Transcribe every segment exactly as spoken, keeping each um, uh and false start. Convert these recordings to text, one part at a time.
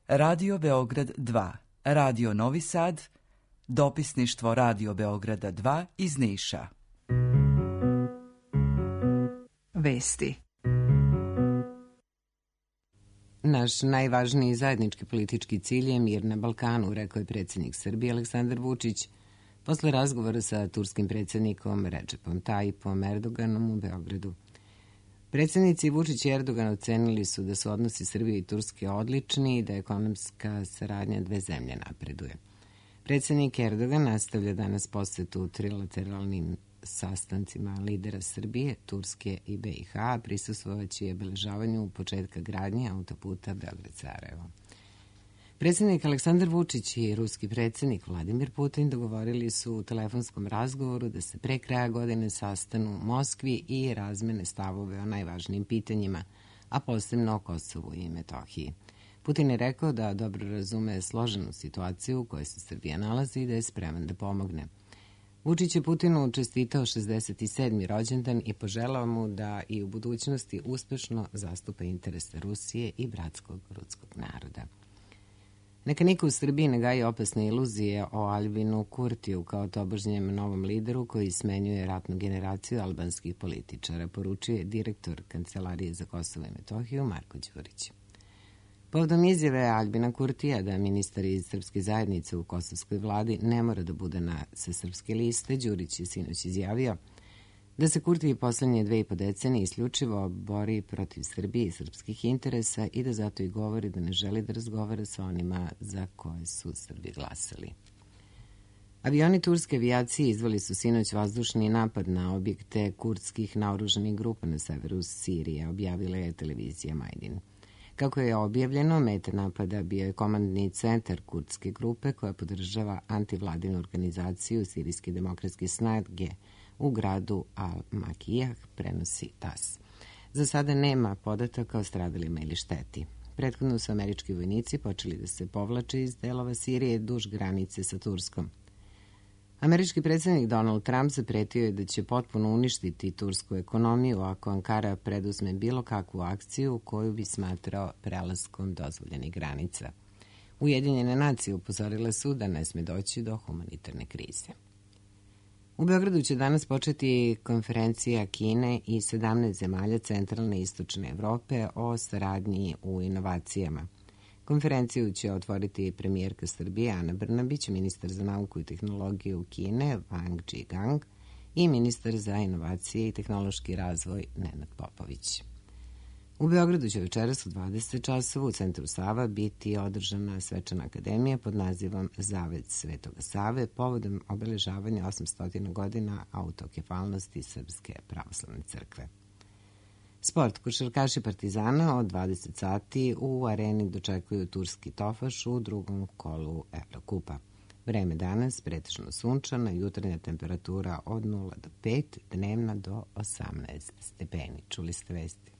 Radio Beograd dva, Radio Novi Sad, dopisništvo Radio Beograda dva iz Niša. Vesti. Naš najvažniji zajednički politički cilj je mir na Balkanu, rekao je predsjednik Srbije Aleksandar Vučić posle razgovora sa turskim predsjednikom Recepom Tayyipom Erdoganom u Beogradu. Predsjednici Vučić i Erdogan ocenili su da su odnosi Srbije i Turske odlični i da ekonomska saradnja dve zemlje napreduje. Predsjednik Erdogan nastavlja danas posetu trilateralnim sastancima lidera Srbije, Turske i B i H, prisustvovajući je obeležavanju početka gradnje autoputa Beograd-Sarajevo. Predsjednik Aleksandar Vučić i ruski predsjednik Vladimir Putin dogovorili su u telefonskom razgovoru da se pre kraja godine sastanu u Moskvi i razmene stavove o najvažnijim pitanjima, a posebno o Kosovu i Metohiji. Putin je rekao da dobro razume složenu situaciju u kojoj se Srbija nalazi i da je spreman da pomogne. Vučić je Putinu čestitao šezdeset sedmi rođendan i poželao mu da i u budućnosti uspešno zastupa interese Rusije i bratskog ruskog naroda. Neka niko u Srbiji ne gaji opasne iluzije o Aljbinu Kurtiju kao tobožnjem novom lideru koji smenjuje ratnu generaciju albanskih političara, poručuje direktor Kancelarije za Kosovo i Metohiju Marko Đurić. Povodom izjave Aljbina Kurtija da ministar iz srpske zajednice u kosovskoj vladi ne mora da bude na sa srpske liste, Đurić je sinoć izjavio da se Kurti poslednje dve i po decenije isključivo bori protiv Srbije i srpskih interesa i da zato i govori da ne želi da razgovara sa onima za koje su Srbi glasali. Avioni turske avijacije izveli su sinoć vazdušni napad na objekte kurdskih naoružanih grupa na severu Sirije, objavila je televizija Majdin. Kako je objavljeno, meta napada bio je komandni centar kurdske grupe koja podržava antivladinu organizaciju Sirijske demokratske snage u gradu Al-Makijah, prenosi T A S. Za sada nema podataka o stradalima ili šteti. Prethodno su američki vojnici počeli da se povlače iz delova Sirije duž granice sa Turskom. Američki predsjednik Donald Trump zapretio je da će potpuno uništiti tursku ekonomiju ako Ankara preduzme bilo kakvu akciju koju bi smatrao prelaskom dozvoljenih granica. Ujedinjene nacije upozorile su da ne sme doći do humanitarne krize. U Beogradu će danas početi konferencija Kine i sedamnaest zemalja centralne i istočne Evrope o saradnji u inovacijama. Konferenciju će otvoriti premijerka Srbije Ana Brnabić, ministar za nauku i tehnologiju Kine Wang Zhigang i ministar za inovacije i tehnološki razvoj Nenad Popović. U Beogradu će večeras u dvadeset časova u centru Sava biti održana svečana akademija pod nazivom Zavet Svetoga Save povodom obeležavanja osamsto godina autokefalnosti Srpske pravoslavne crkve. Sport. Košarkaši Partizana od dvadeset sati u areni dočekuju turski Tofaš u drugom kolu Evrokupa. Vreme danas pretežno sunčano, jutarnja temperatura od nula do pet, dnevna do osamnaest stepeni. Čuli ste vesti.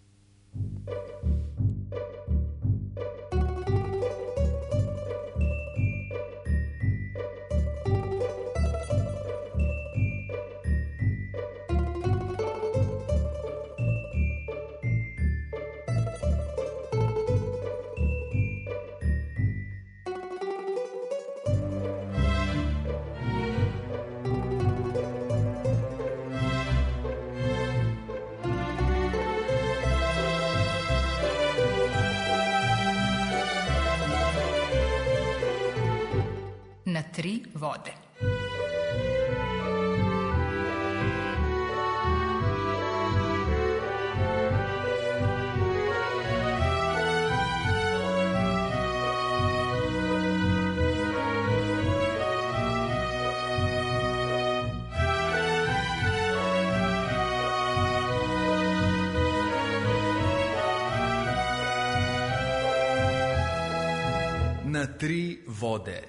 Na tri vode. Na tri vode.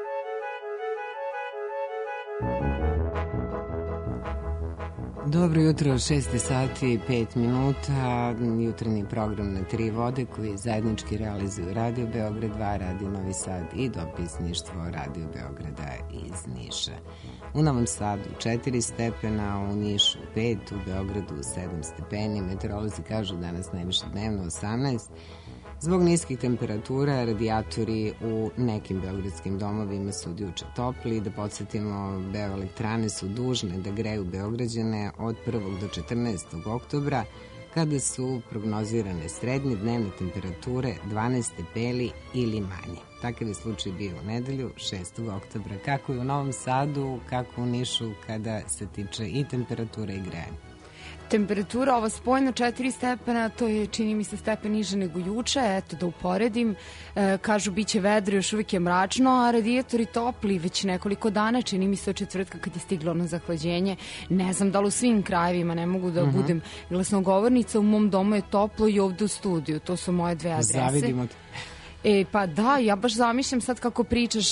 Dobro jutro, šest sati i pet minuta, jutarnji program Na tri vode koji zajednički realizuju Radio Beograd dva, Radio Novi Sad i dopisništvo Radio Beograda iz Niša. U Novom Sadu četiri stepena, u Nišu pet, u Beogradu sedam stepeni, meteorolozi kažu danas najviše dnevno osamnaest, Zbog niskih temperatura, radijatori u nekim beogradskim domovima su od juče topli. Da podsjetimo, beoelektrane su dužne da greju Beograđane od prvog do četrnaestog oktobra, kada su prognozirane srednje dnevne temperature dvanaest stepeni ili manje. Takav je slučaj bio u nedelju, šestog oktobra. Kako je u Novom Sadu, kako u Nišu kada se tiče i temperature i grejanja? Temperatura, ova spoljna četiri stepena, to je, čini mi se, stepen niže nego juče. Eto, da uporedim, e, kažu biće vedro, još uvijek je mračno, a radijatori topli već nekoliko dana, čini mi se od četvrtka kad je stiglo na zahlađenje. Ne znam da li u svim krajevima, ne mogu da uh-huh. budem glasnogovornica, u mom domu je toplo i ovde u studiju. To su moje dve adrese. Zavidimo te. E, pa da, ja baš zamišljam sad kako pričaš,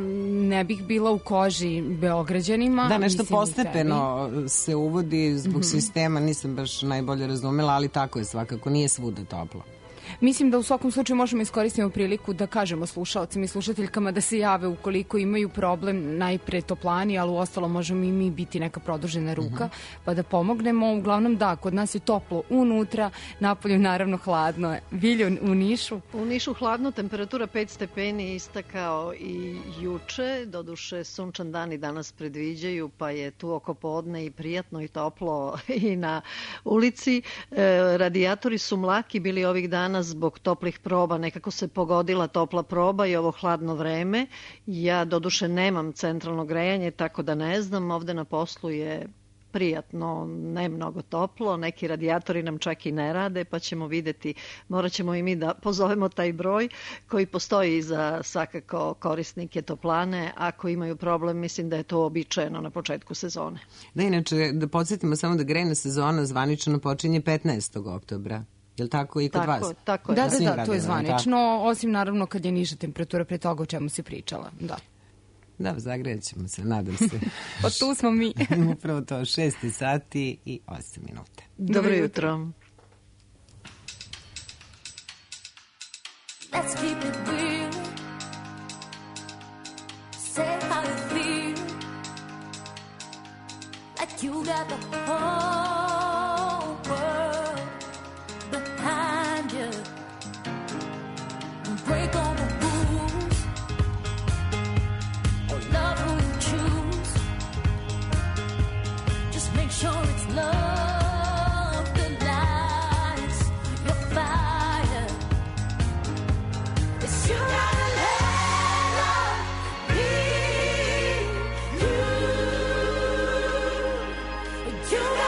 ne bih bila u koži Beograđanima. Da, nešto postepeno se uvodi zbog mm-hmm. sistema, nisam baš najbolje razumela, ali tako je svakako, nije svuda toplo. Mislim da u svakom slučaju možemo iskoristiti priliku da kažemo slušalcima i slušateljkama da se jave ukoliko imaju problem, najpre toplani, ali u ostalo možemo i mi biti neka produžena ruka, uh-huh. pa da pomognemo. Uglavnom da, kod nas je toplo unutra, napolju naravno hladno. Vilju, u Nišu? U Nišu hladno, temperatura pet stepeni ista kao i juče, doduše sunčan dan i danas predviđaju, pa je tu oko podne i prijatno i toplo i na ulici. E, radijatori su mlaki bili ovih dana zbog toplih proba, nekako se pogodila topla proba i ovo hladno vreme. Ja doduše nemam centralno grejanje, tako da ne znam, ovde na poslu je prijatno, ne mnogo toplo, neki radijatori nam čak i ne rade, pa ćemo videti, morat ćemo i mi da pozovemo taj broj koji postoji za svakako korisnike toplane. Ako imaju problem, mislim da je to običajeno na početku sezone. Da, inače, da podsjetimo samo da grejna sezona zvanično počinje petnaestog oktobra. Je li tako i kod tako, vas? Tako je. Da, da, da, to je zvanično, osim naravno kad je niža temperatura pre toga o čemu si pričala. Da. Da, zagrejet ćemo se, nadam se. Pa tu smo mi. Upravo to, šest sati i osam minuta. Dobro jutro. Let's keep it real. Say how you feel. Like you got the whole world behind you. Break all the rules. Or love who you choose. Just make sure it's love that lights your fire. It's you gotta let love be you. You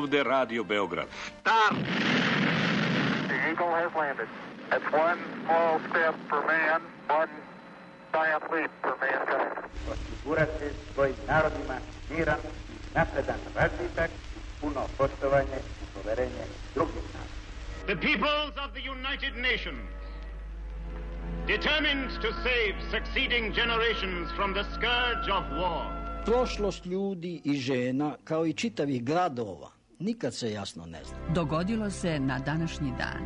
Ovde Radio Beograd. Stop! The Eagle has landed. That's one small step for man, one giant leap for mankind. Osigurati svojim narodima miran i napredan razvitak, puno poštovanje i poverenje drugih naroda. The peoples of the United Nations, determined to save succeeding generations from the scourge of war. Prošlost ljudi i žena, kao i čitavih gradova, nikad se jasno ne zna. Dogodilo se na današnji dan.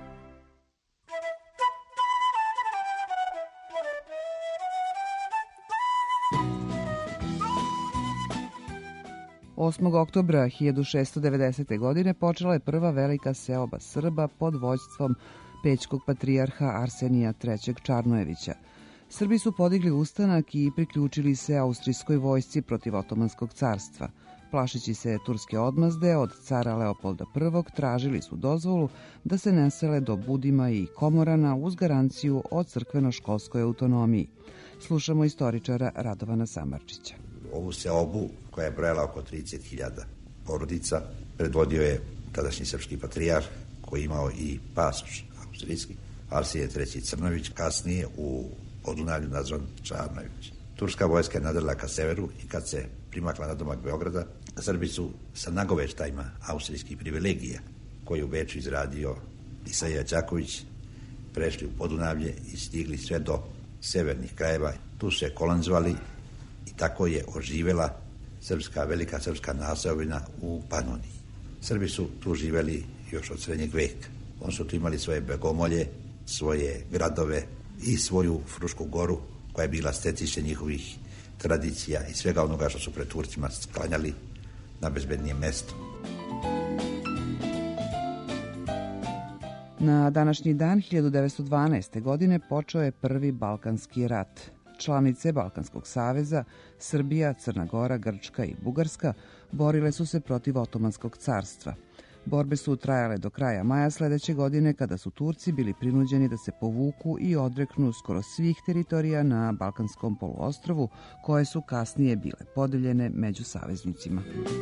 osmog oktobra hiljadu šessto devedesete. godine počela je prva velika seoba Srba pod vođstvom pećkog patrijarha Arsenija trećeg. Čarnojevića. Srbi su podigli ustanak i priključili se austrijskoj vojsci protiv Otomanskog carstva. Plašeći se turske odmazde od cara Leopolda prvog. tražili su dozvolu da se nesele do Budima i Komorana uz garanciju o crkveno-školskoj autonomiji. Slušamo istoričara Radovana Samardžića. Ovu seobu, koja je brojala oko trideset hiljada porodica, predvodio je tadašnji srpski patrijarh, koji je imao i pasoš austrijski, Arsije treći. Crnović, kasnije u Podunavlju nazvan Čarnojević. Turska vojska je nadrla ka severu i kad se primakla na domak Beograda, Srbi su sa nagoveštajima austrijskih privilegija, koje u Beču izradio Isaija Đaković, prešli u Podunavlje i stigli sve do severnih krajeva. Tu su se kolonizovali i tako je oživela srpska, velika srpska naseobina u Panoniji. Srbi su tu živeli još od srednjeg veka. Oni su tu imali svoje begomolje, svoje gradove i svoju Frušku goru, koja je bila stecište njihovih tradicija i svega onoga što su pred Turcima sklanjali na bezbednije mesto. Na današnji dan hiljadu devetsto dvanaeste. godine počeo je prvi Balkanski rat. Članice Balkanskog saveza, Srbija, Crna Gora, Grčka i Bugarska, borile su se protiv Otomanskog carstva. Borbe su trajale do kraja maja sledeće godine, kada su Turci bili prinuđeni da se povuku i odreknu skoro svih teritorija na Balkanskom poluostrvu, koje su kasnije bile podeljene među saveznicima.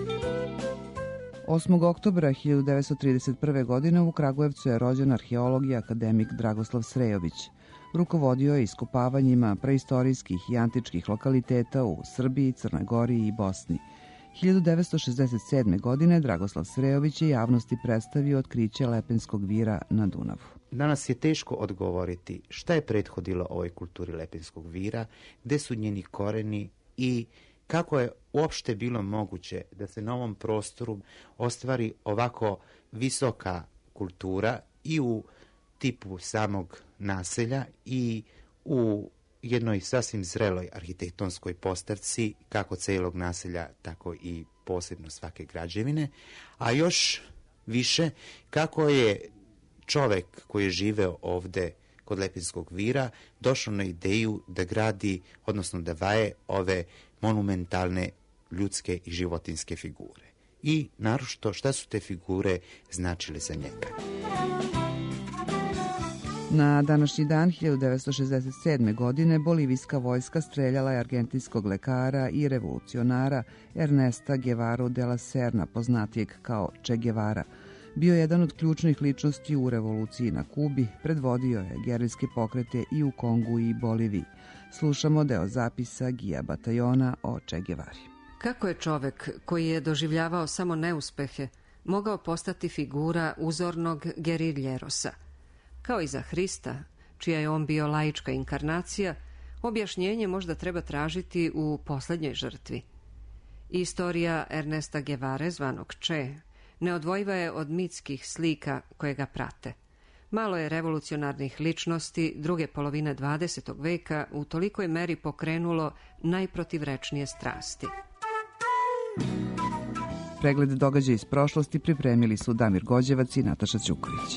osmog oktobra hiljadu devetsto trideset prve. godine u Kragujevcu je rođen arheolog i akademik Dragoslav Srejović. Rukovodio je iskopavanjima preistorijskih i antičkih lokaliteta u Srbiji, Crnoj Gori i Bosni. hiljadu devetsto šezdeset sedme. godine Dragoslav Srejović je javnosti predstavio otkriće Lepenskog vira na Dunavu. Danas je teško odgovoriti šta je prethodilo ovoj kulturi Lepenskog vira, gde su njeni koreni i kako je uopšte bilo moguće da se na ovom prostoru ostvari ovako visoka kultura i u tipu samog naselja i u jednoj sasvim zreloj arhitektonskoj postavci, kako celog naselja, tako i posebno svake građevine, a još više kako je čovek koji je živeo ovde kod Lepenskog vira došao na ideju da gradi, odnosno da vaje ove monumentalne ljudske i životinske figure. I naročito šta su te figure značile za njega. Na današnji dan hiljadu devetsto šezdeset sedme. godine bolivijska vojska streljala je argentinskog lekara i revolucionara Ernesta Guevaru de la Serna, poznatijeg kao Che Guevara. Bio je jedan od ključnih ličnosti u revoluciji na Kubi, predvodio je gerilske pokrete i u Kongu i Boliviji. Slušamo deo zapisa Gija Batajona o Che Guevari. Kako je čovek koji je doživljavao samo neuspehe mogao postati figura uzornog geriljerosa? Kao i za Hrista, čija je on bio laička inkarnacija, objašnjenje možda treba tražiti u poslednjoj žrtvi. Istorija Ernesta Guevare, zvanog Che, neodvojiva je od mitskih slika koje ga prate. Malo je revolucionarnih ličnosti druge polovine dvadesetog veka u tolikoj meri pokrenulo najprotivrečnije strasti. Pregled događaja iz prošlosti pripremili su Damir Gođevac i Nataša Ćuković.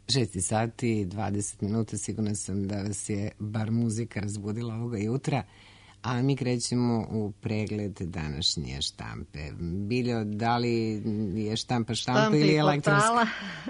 Šesti sati, dvadeset minuta, sigurno sam da vas je bar muzika razbudila ovoga jutra, a mi krećemo u pregled današnje štampe. Biljo, da li je štampa štampa Štampe ili i elektronska? portala.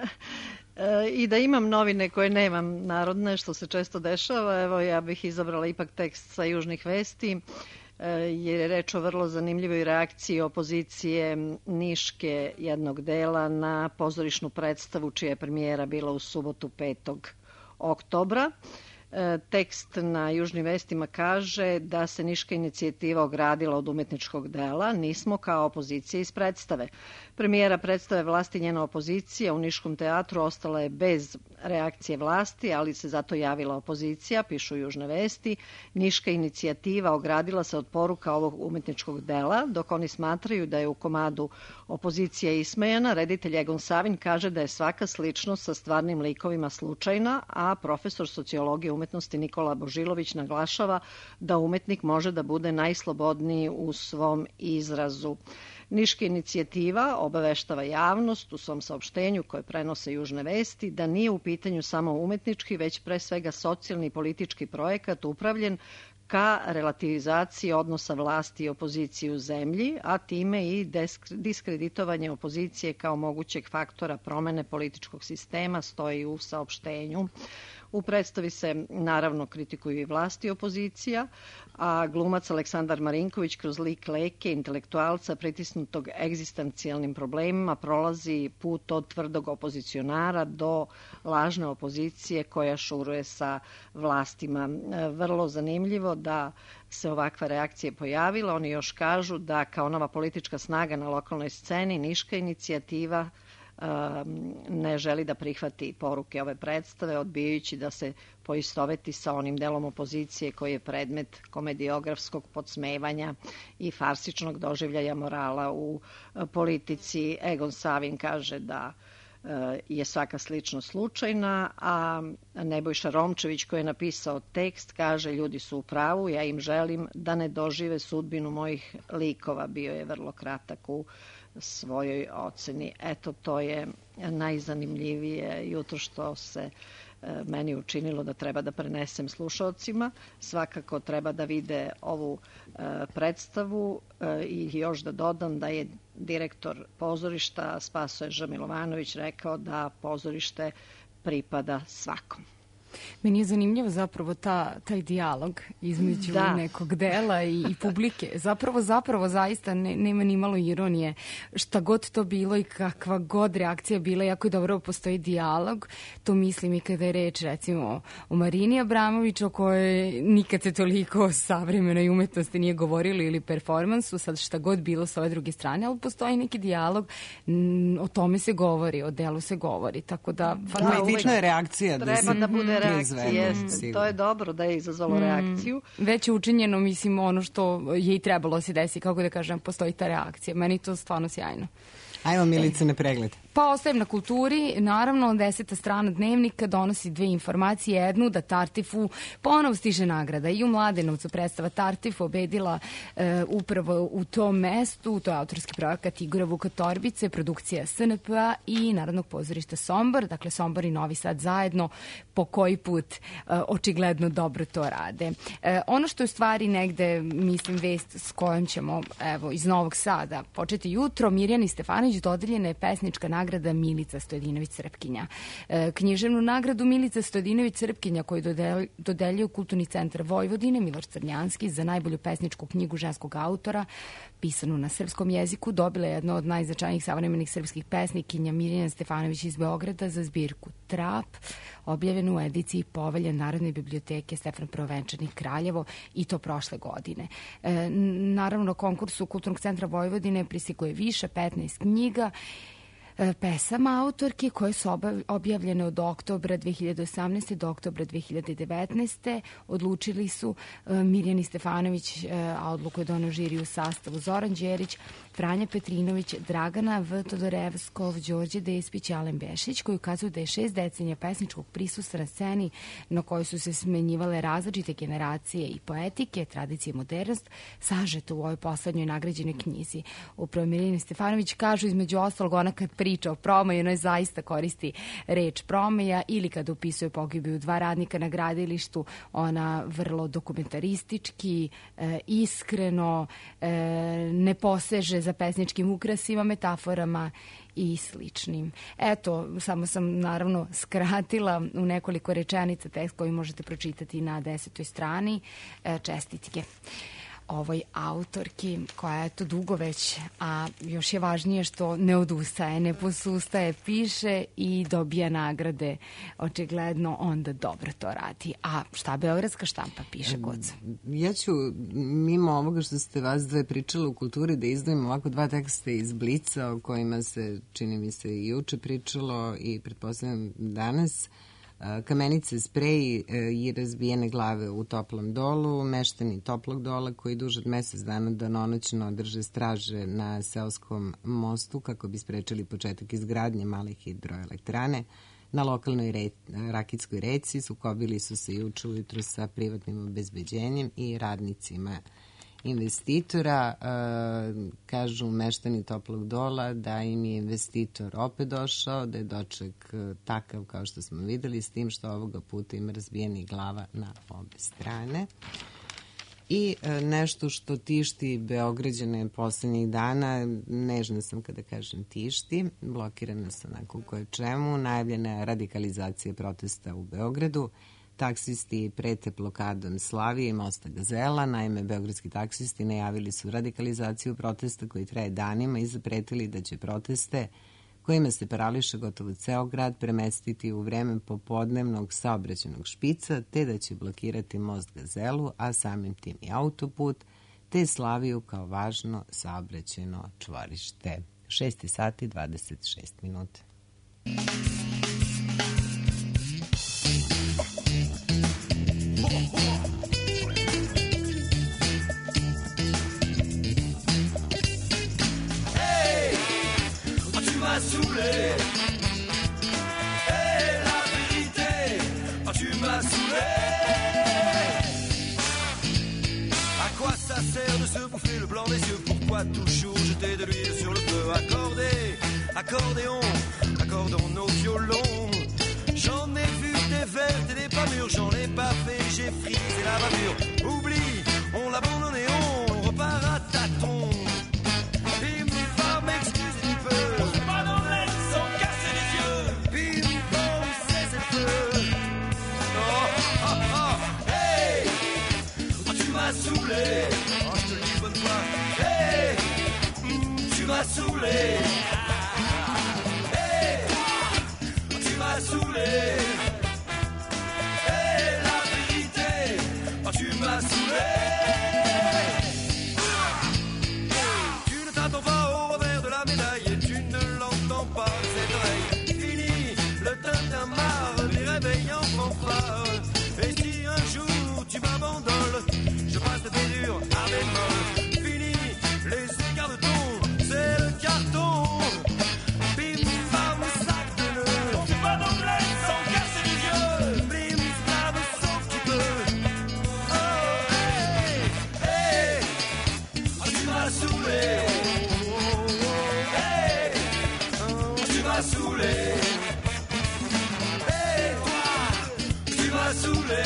E, I da imam novine koje nemam narodne, što se često dešava, evo ja bih izabrala ipak tekst sa Južnih vesti, jer je reč o vrlo zanimljivoj reakciji opozicije Niške jednog dela na pozorišnu predstavu čija je premijera bila u subotu petog oktobra. Tekst na Južnim vestima kaže da se Niška inicijativa ogradila od umetničkog dela, nismo kao opozicija iz predstave. Premijera predstave Vlast i njena opozicija u Niškom teatru ostala je bez reakcije vlasti, ali se zato javila opozicija, pišu Južne vesti. Niška inicijativa ogradila se od poruka ovog umetničkog dela, dok oni smatraju da je u komadu opozicija ismejana. Reditelj Egon Savin kaže da je svaka sličnost sa stvarnim likovima slučajna, a profesor sociologije umetnosti Nikola Božilović naglašava da umetnik može da bude najslobodniji u svom izrazu. Niška inicijativa obaveštava javnost u svom saopštenju koje prenose Južne vesti da nije u pitanju samo umetnički, već pre svega socijalni i politički projekat upravljen ka relativizaciji odnosa vlasti i opozicije u zemlji, a time i diskreditovanje opozicije kao mogućeg faktora promene političkog sistema, stoji u saopštenju. U predstavi se naravno kritikuju i vlasti i opozicija, a glumac Aleksandar Marinković kroz lik Leke, intelektualca pritisnutog egzistencijalnim problemima, prolazi put od tvrdog opozicionara do lažne opozicije koja šuruje sa vlastima. Vrlo zanimljivo da se ovakva reakcija pojavila. Oni još kažu da kao nova politička snaga na lokalnoj sceni Niška inicijativa ne želi da prihvati poruke ove predstave, odbijajući da se poistoveti sa onim delom opozicije koji je predmet komediografskog podsmevanja i farsičnog doživljaja morala u politici. Egon Savin kaže da je svaka sličnost slučajna, a Nebojša Romčević koji je napisao tekst kaže ljudi su u pravu, ja im želim da ne dožive sudbinu mojih likova. Bio je vrlo kratak u svojoj oceni. Eto, to je najzanimljivije jutro što se meni učinilo da treba da prenesem slušalcima. Svakako treba da vide ovu predstavu i još da dodam da je direktor pozorišta Spasoje Žamilovanović rekao da pozorište pripada svakom. Meni je zanimljivo zapravo ta, taj dijalog između da. nekog dela i, i publike. Zapravo, zapravo zaista ne, nema ni malo ironije. Šta god to bilo i kakva god reakcija bila, jako je dobro postoji dijalog. To mislim i kada je reč recimo o Marini Abramović, o kojoj nikad se toliko o savremenoj umetnosti nije govorilo ili performansu, sad šta god bilo sa ove druge strane, ali postoji neki dijalog, o tome se govori, o delu se govori. Tako da, da bitna je reakcija. Da treba da bude reakcije. To je dobro da je izazvalo mm. reakciju. Već je učinjeno, mislim, ono što je i trebalo se desiti, kako da kažem, postoji ta reakcija. Meni to stvarno sjajno. Ajmo, Milice, na pregled. Pa ostajem na kulturi. Naravno, deseta strana Dnevnika donosi dve informacije. Jednu, da Tartifu ponov stiže nagrada. I u Mladenovcu predstava Tartif pobedila e, upravo u tom mestu. To je autorski projekat Igora Vuka Torbice, produkcija S N P-a i Narodnog pozorišta Sombor. Dakle, Sombor i Novi Sad zajedno po koji put e, očigledno dobro to rade. E, ono što je u stvari negde, mislim, vest s kojom ćemo, evo, iz Novog Sada početi jutro, Mirjani Stefanović dodeljena je pesnička nagrada Milica Stojadinović Srpkinja. E, književnu nagradu Milica Stojadinović Srpkinja koju dodel, dodeljuje Kulturni centar Vojvodine Miloš Crnjanski za najbolju pesničku knjigu ženskog autora pisanu na srpskom jeziku dobila je jedna od najznačajnijih savremenih srpskih pesnikinja Mirjana Stefanović iz Beograda za zbirku Trap, objavljenu u ediciji Povelja Narodne biblioteke Stefan Prvenčanik Kraljevo i to prošle godine. E, naravno, konkursu Kulturnog centra Vojvodine pristiglo je više, petnaest knjiga pesama autorke koje su objavljene od oktobra dve hiljade osamnaeste. do oktobra dve hiljade devetnaeste. Odlučili su Mirjani Stefanović, a odluku je doneo žiri u sastavu Zoran Đerić, Franja Petrinović, Dragana V. Todorevskov, Đorđe Despić i Alen Bešić, koji ukazuju da je šest decenija pesničkog prisustva na sceni na kojoj su se smenjivale različite generacije i poetike, tradicije i modernost, sažeto u ovoj poslednjoj nagrađenoj knjizi. Upravo Mirjani Stefanović kažu između ostalog ona kad pri priča o promeji, ono je zaista koristi reč promeja, ili kada upisuje pogibiju dva radnika na gradilištu, ona vrlo dokumentaristički, e, iskreno, e, ne poseže za pesničkim ukrasima, metaforama i sličnim. Eto, samo sam naravno skratila u nekoliko rečenica tekst koji možete pročitati na desetoj strani. E, čestitke ovoj autorki koja je to dugo već, a još je važnije što ne odustaje, ne posustaje, piše i dobija nagrade. Očigledno onda dobro to radi. A šta beogradska štampa piše, Goca? Ja ću, mimo ovoga što ste vas dve pričale u kulturi, da izdvojim ovako dva teksta iz Blica o kojima se, čini mi se, i juče pričalo i pretpostavljam danas. Kamenice, sprej i razbijene glave u toplom dolu, meštani toplog dola koji duže od mesec dana danonoćno drže straže na seoskom mostu kako bi sprečili početak izgradnje malih hidroelektrane. Na lokalnoj re, Rakitskoj reci sukobili su se juče ujutro sa privatnim obezbeđenjem i radnicima investitora. E, kažu meštani toplog dola da im je investitor opet došao, da je doček takav kao što smo videli, s tim što ovoga puta ima razbijenih glava na obe strane. I e, nešto što tišti Beograđane poslednjih dana, nežna sam kada kažem tišti, blokirana su onako koje čemu, najavljena je radikalizacija protesta u Beogradu. Taksisti prete blokadom Slavije i mosta Gazela. Naime, beogradski taksisti najavili su radikalizaciju protesta koji traje danima i zapretili da će proteste kojima se parališe gotovo ceo grad premestiti u vreme popodnevnog saobraćajnog špica, te da će blokirati most Gazelu, a samim tim i autoput, te Slaviju kao važno saobraćajno čvorište. šest sati dvadeset šest minuta. Saoulé, et la vérité, oh, tu m'as saoulé. À quoi ça sert de se bouffer le blanc des yeux? Pourquoi toujours jeter de l'huile sur le feu? Accordé, accordéon, accordons nos violons. J'en ai vu des vertes et des pas mûres, j'en ai pas fait, j'ai frisé la bavure. Oublie, on l'abandonne et on repart à tâtons. Saoulé, oh, je te le dis bonne fois. Hey, mm, tu m'as saoulé. Hey, tu m'as saoulé. Hey, la vérité, oh, tu m'as saoulé. Tu ne t'attends pas au revers de la médaille et tu ne l'entends pas de cette oreille. Fini le tintin marre, les réveils en fanfare. Et si un jour tu m'abandonnes, je passe de dur à bémol. Fini les écarts de ton, c'est le carton. Bim bam, sac de nœuds. On fait pas d'omelette sans casser les yeux. Bim bam, sauf tu peux. Oh hey, hey, oh, tu m'as saoulé. Oh, hey, oh, tu m'as saoulé. Hey, toi, tu m'as saoulé.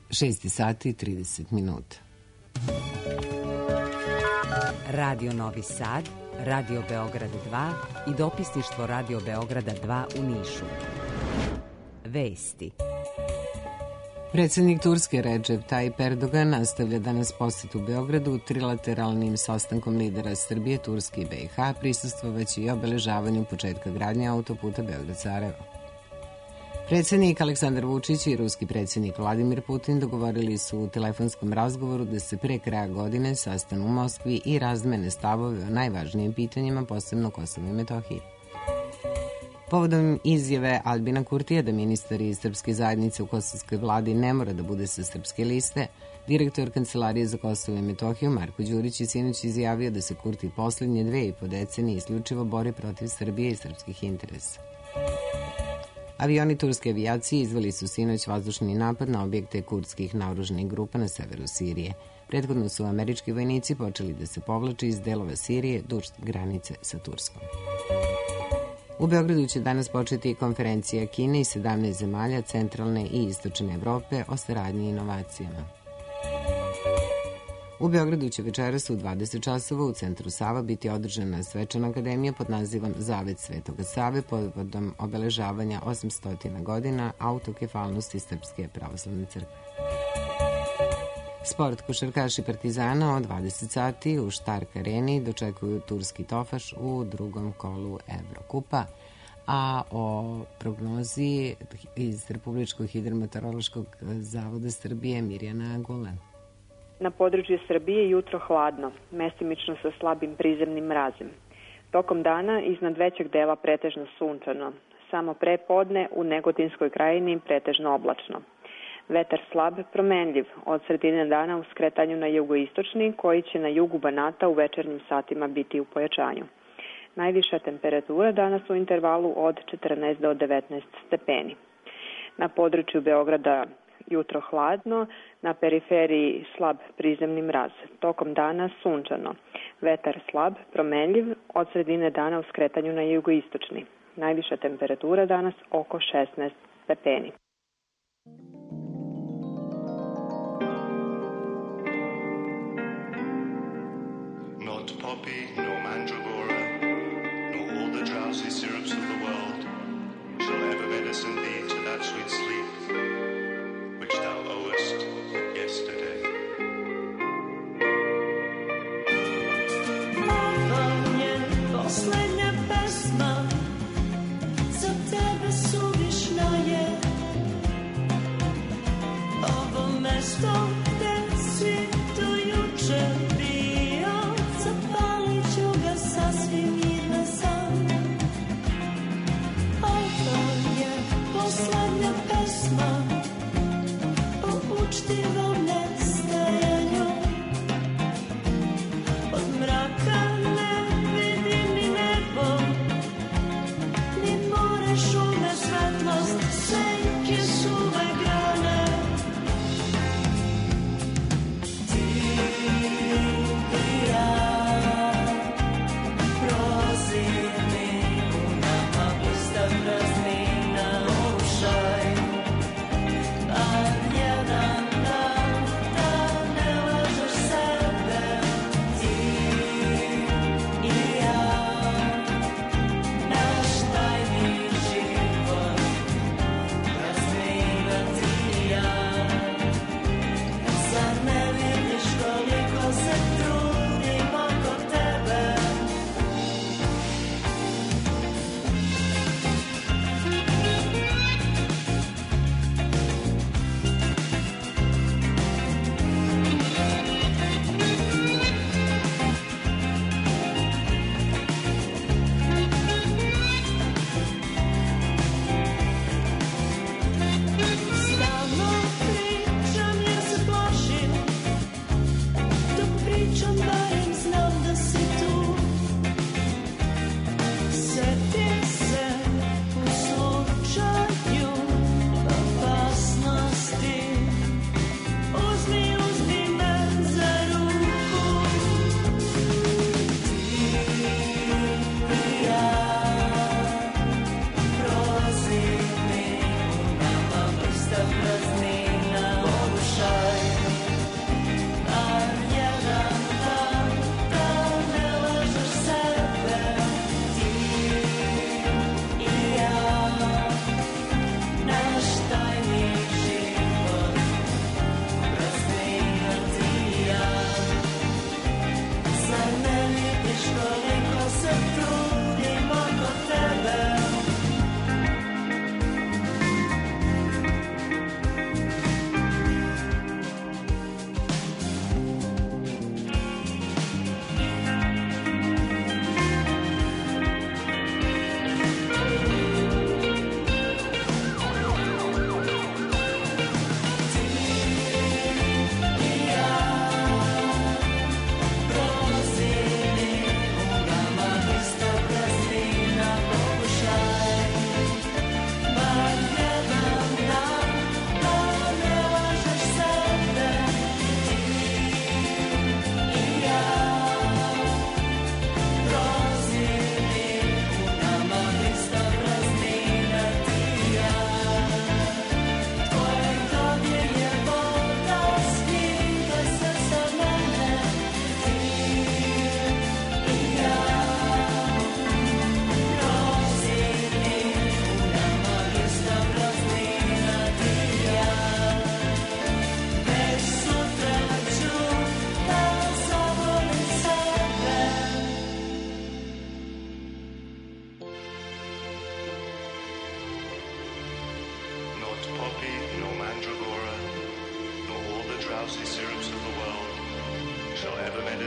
šest sati i trideset minuta. Radio Novi Sad, Radio Beograd dva i dopisništvo Radio Beograda dva u Nišu. Vesti. Predsjednik Turske Recep Tayyip Erdogan nastavlja danas posjetu Beogradu trilateralnim sastankom lidera Srbije, Turske i B i H, prisustvovaće i obeležavanju početka gradnje autoputa Beograd-Sarajevo. Predsjednik Aleksandar Vučić i ruski predsjednik Vladimir Putin dogovorili su u telefonskom razgovoru da se pre kraja godine sastanu u Moskvi i razmene stavove o najvažnijim pitanjima, posebno Kosovo i Metohiji. Povodom izjave Albina Kurtija da ministar iz srpske zajednice u kosovskoj vladi ne mora da bude sa srpske liste, direktor Kancelarije za Kosovo i Metohiju Marko Đurić je sinoć izjavio da se Kurti posljednje dve i po decenije isključivo bori protiv Srbije i srpskih interesa. Avioni turske avijacije izveli su sinoć vazdušni napad na objekte kurdskih naoružanih grupa na severu Sirije. Prethodno su američki vojnici počeli da se povlače iz delova Sirije duž granice sa Turskom. U Beogradu će danas početi konferencija Kine i sedamnaest zemalja centralne i istočne Evrope o saradnji i inovacijama. U Beogradu će večeras u dvadeset časova u centru Sava biti održana svečana akademija pod nazivom Zavet Svetoga Save povodom obeležavanja osamsto godina autokefalnosti Srpske pravoslavne crkve. Sport. Košarkaši Partizana od dvadeset sati u Štark areni dočekuju turski Tofaš u drugom kolu Evrokupa, a o prognozi iz Republičkog hidrometeorološkog zavoda Srbije Mirjana Gulen. Na području Srbije jutro hladno, mestimično sa slabim prizemnim mrazem. Tokom dana iznad većeg dela pretežno sunčano, samo pre podne u Negotinskoj krajini pretežno oblačno. Vetar slab, promenljiv, od sredine dana u skretanju na jugoistočni, koji će na jugu Banata u večernjim satima biti u pojačanju. Najviša temperatura danas u intervalu od četrnaest do devetnaest stepeni. Na području Beograda jutro hladno, na periferiji slab prizemni mraz. Tokom dana sunčano. Vetar slab, promenljiv, od sredine dana u skretanju na jugoistočni. Najviša temperatura danas oko šesnaest stepeni. Not poppy, no mandragora, no all the drowsy syrups of the world shall ever medicine thee to that sweet sleep which thou owest yesterday. Ovo je poslednja pesma, za tebe suvišna je. Ovo mesto gde si do juče bio, zapalit ću ga sasvim mirno sam. Ovo je poslednja pesma o učtivom nestajanju. Od mraka ne vidim ni nebo, ni more, šume, svetlost, senke suve grane.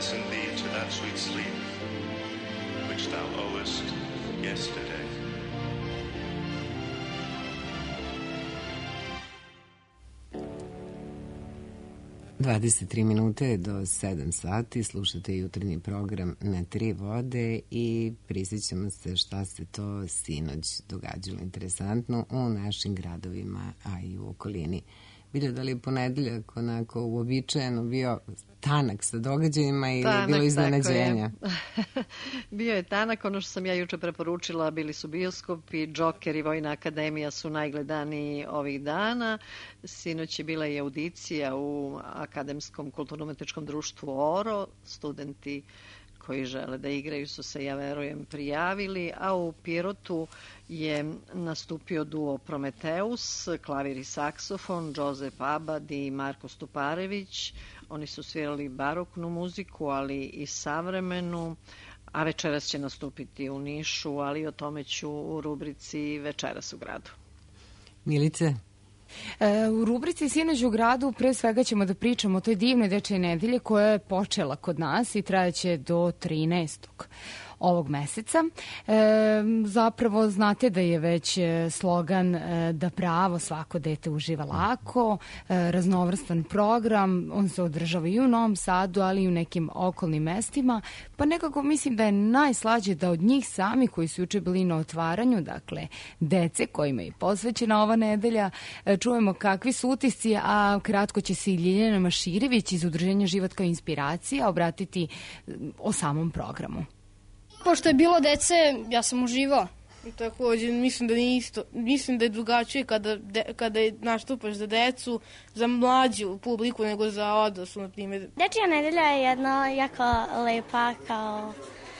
medicine thee to that sweet sleep which thou owest yesterday. dvadeset tri minute do sedam sati, slušate jutarnji program Na tri vode i prisjećamo se šta se to sinoć događalo interesantno u našim gradovima, a i u okolini. Bilo da li je ponedeljak onako uobičajeno bio tanak sa događajima ili tanak, je bilo iznenađenja? Je. Bio je tanak, ono što sam ja juče preporučila, bili su bioskopi, Džoker i Vojna akademija su najgledaniji ovih dana. Sinoć je bila i audicija u Akademskom kulturno-umetničkom društvu Oro, studenti koji žele da igraju su se, ja verujem, prijavili, a u Pirotu je nastupio duo Prometeus, klavir i saksofon, Josep Abad i Marko Stuparević. Oni su svirali baroknu muziku, ali i savremenu, a večeras će nastupiti u Nišu, ali o tome ću u rubrici Večeras u gradu. Milice? E, u rubrici Sinoć u gradu pre svega ćemo da pričamo o toj divnoj dečjoj nedelji koja je počela kod nas i trajaće do trinaestog ovog meseca. E, zapravo znate da je već slogan e, da pravo svako dete uživa lako, e, raznovrstan program, on se održava i u Novom Sadu, ali i u nekim okolnim mestima, pa nekako mislim da je najslađe da od njih sami koji su juče bili na otvaranju, dakle dece kojima je posvećena ova nedelja, e, čujemo kakvi su utisci, a kratko će se i Ljiljana Maširević iz Udruženja Život kao inspiracija obratiti o samom programu. Pošto je bilo dece, ja sam uživao. Takođe, mislim da nije isto. Mislim da je drugačije kada, de, kada je nastupaš za decu, za mlađu publiku nego za odraslu, na primjer. Dečija nedelja je jedno jako lepa kao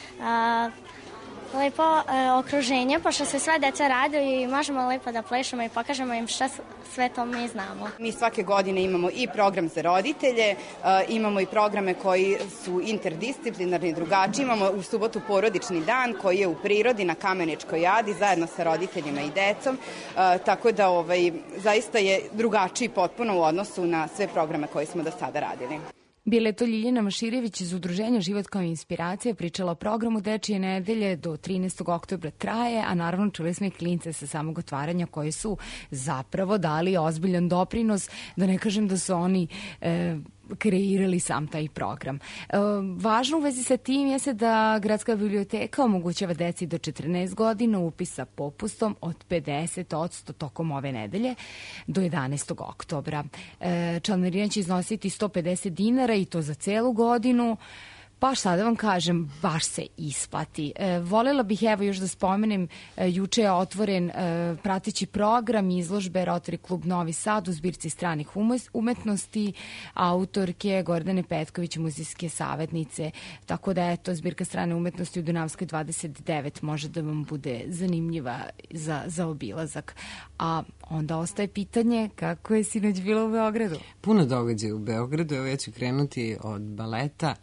a, lepo a, okruženje, pošto se sve deca rade i možemo lepo da plešemo i pokažemo im šta sve to mi znamo. Mi svake godine imamo i program za roditelje, imamo i programe koji su interdisciplinarni, drugačiji. Imamo u subotu porodični dan koji je u prirodi na Kameničkoj jadi zajedno sa roditeljima i decom, tako da ovaj, zaista je drugačiji potpuno u odnosu na sve programe koje smo do sada radili. Bila je to Ljiljana Maširević iz Udruženja Život kao inspiracija, pričala o programu Dečije nedelje, do trinaestog oktobra traje, a naravno čuli smo i klince sa samog otvaranja koji su zapravo dali ozbiljan doprinos, da ne kažem da su oni e, kreirali sam taj program. E, važno u vezi sa tim je se da Gradska biblioteka omogućava deci do četrnaest godina upis sa popustom od pedeset posto tokom ove nedelje do jedanaestog oktobra. E, članarina će iznositi sto pedeset dinara i to za celu godinu. Pa šta da vam kažem, baš se isplati. E, volela bih evo još da spomenem, e, juče je otvoren e, prateći program izložbe Rotary klub Novi Sad u zbirci stranih umetnosti, autorke Gordane Petković, muzejske savjetnice, tako da eto, zbirka strane umetnosti u Dunavskoj dvadeset devet može da vam bude zanimljiva za, za obilazak. A onda ostaje pitanje kako je sinoć bilo u Beogradu? Puno događaja u Beogradu, evo ja ću krenuti od baleta.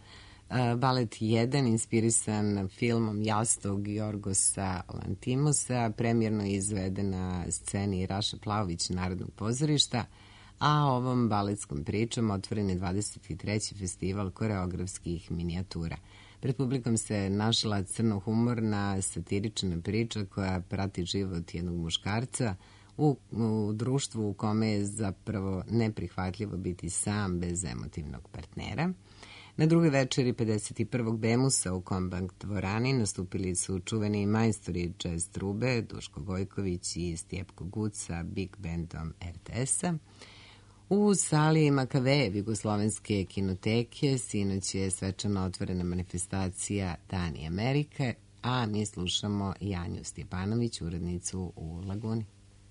Balet jedan, inspirisan filmom Jastog Jorgosa Lantimosa, premjerno izveden na sceni Raša Plavović Narodnog pozorišta, a ovom baletskom pričom otvoren je dvadeset treći festival koreografskih minijatura. Pred publikom se našla crnohumorna satirična priča koja prati život jednog muškarca u, u društvu u kome je zapravo neprihvatljivo biti sam bez emotivnog partnera. Na drugoj večeri pedeset prvog Bemusa u Kombank dvorani nastupili su čuveni majstori jazz trube Duško Gojković i Stjepko Guc sa Big Bandom R T S-a. U sali Makavejev Jugoslovenske kinoteke sinoć je svečano otvorena manifestacija Dani Amerike, a mi slušamo Janju Stjepanović, urednicu u Laguni.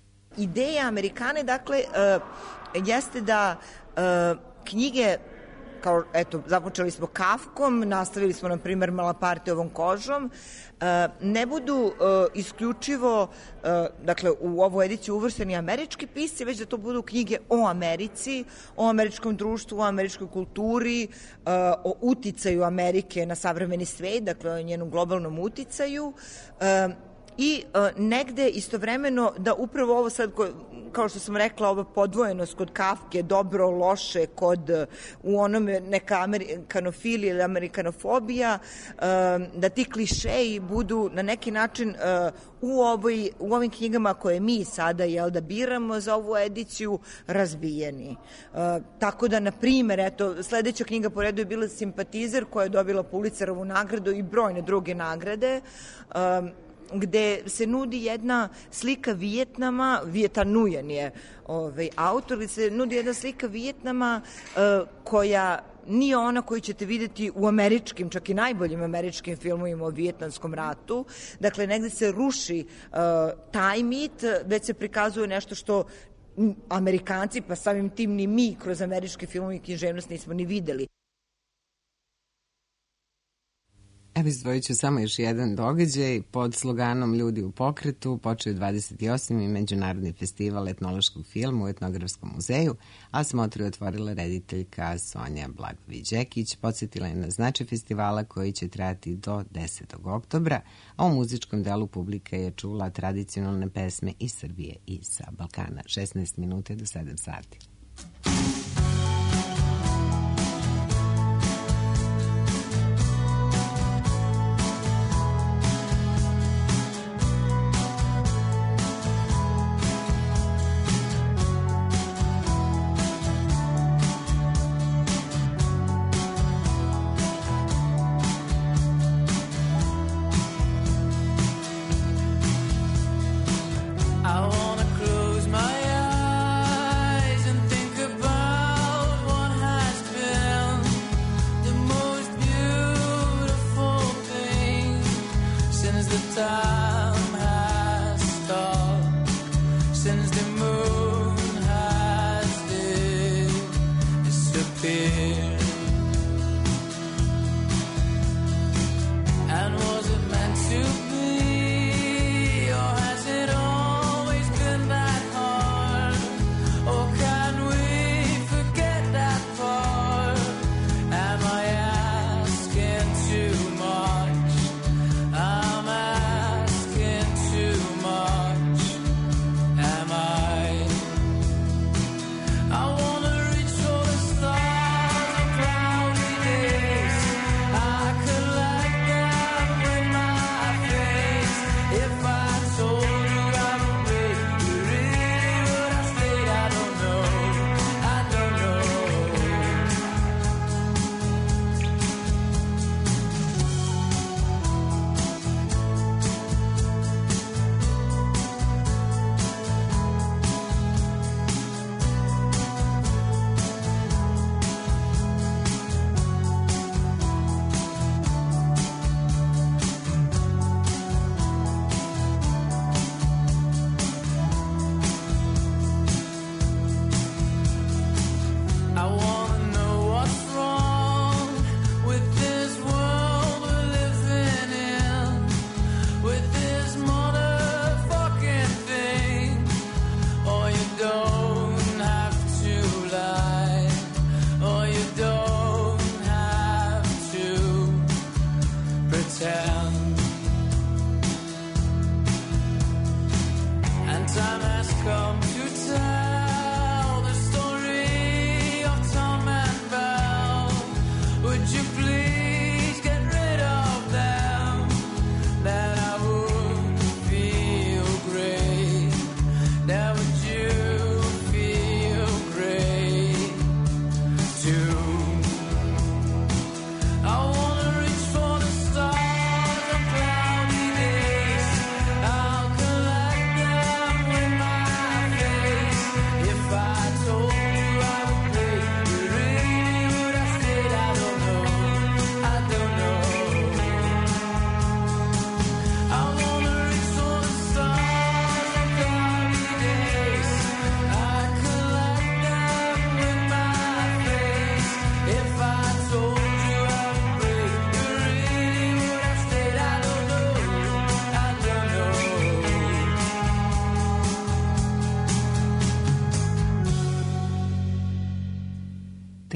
Ideja Amerikane, dakle, uh, jeste da uh, knjige kao, eto, započeli smo Kafkom, nastavili smo, na primjer, Malaparteovom kožom, ne budu isključivo, dakle, u ovu ediciju uvršteni američki pisci, već da to budu knjige o Americi, o američkom društvu, o američkoj kulturi, o uticaju Amerike na savremeni svet, dakle, o njenom globalnom uticaju. i uh, negde istovremeno da upravo ovo sad, ko, kao što sam rekla, ova podvojenost kod Kafke, dobro, loše, kod u onome neka amerikanofilija ili amerikanofobija, uh, da ti klišeji budu na neki način uh, u, ovoj, u ovim knjigama koje mi sada jel, da biramo za ovu ediciju razbijeni. Uh, tako da, na primer, eto, sledeća knjiga po redu je bila Simpatizer, koja je dobila Pulitzerovu nagradu i brojne druge nagrade, um, gde se nudi jedna slika Vijetnama, Vietanujen je ovaj, autor, gde se nudi jedna slika Vijetnama uh, koja nije ona koju ćete videti u američkim, čak i najboljim američkim filmovima o Vijetnamskom ratu. Dakle, negde se ruši uh, taj mit, već se prikazuje nešto što Amerikanci, pa samim tim ni mi kroz američke filmove i književnost nismo ni videli. Evo izdvojit ću samo još jedan događaj. Pod sloganom Ljudi u pokretu počeo je dvadeset osmi Međunarodni festival etnološkog filma u Etnografskom muzeju, a smotru je otvorila rediteljka Sonja Blagović-Đekić. Podsjetila je na značaj festivala koji će trajati do desetog oktobra, a u muzičkom delu publika je čula tradicionalne pesme iz Srbije i sa Balkana. šesnaest minuta do sedam sati. I wanna close my eyes and think about what has been the most beautiful thing since the time has stopped, since the moon has disappeared. And was it meant to be, or has it always been that hard? Or can we forget that part? Am I asking too much? I'm asking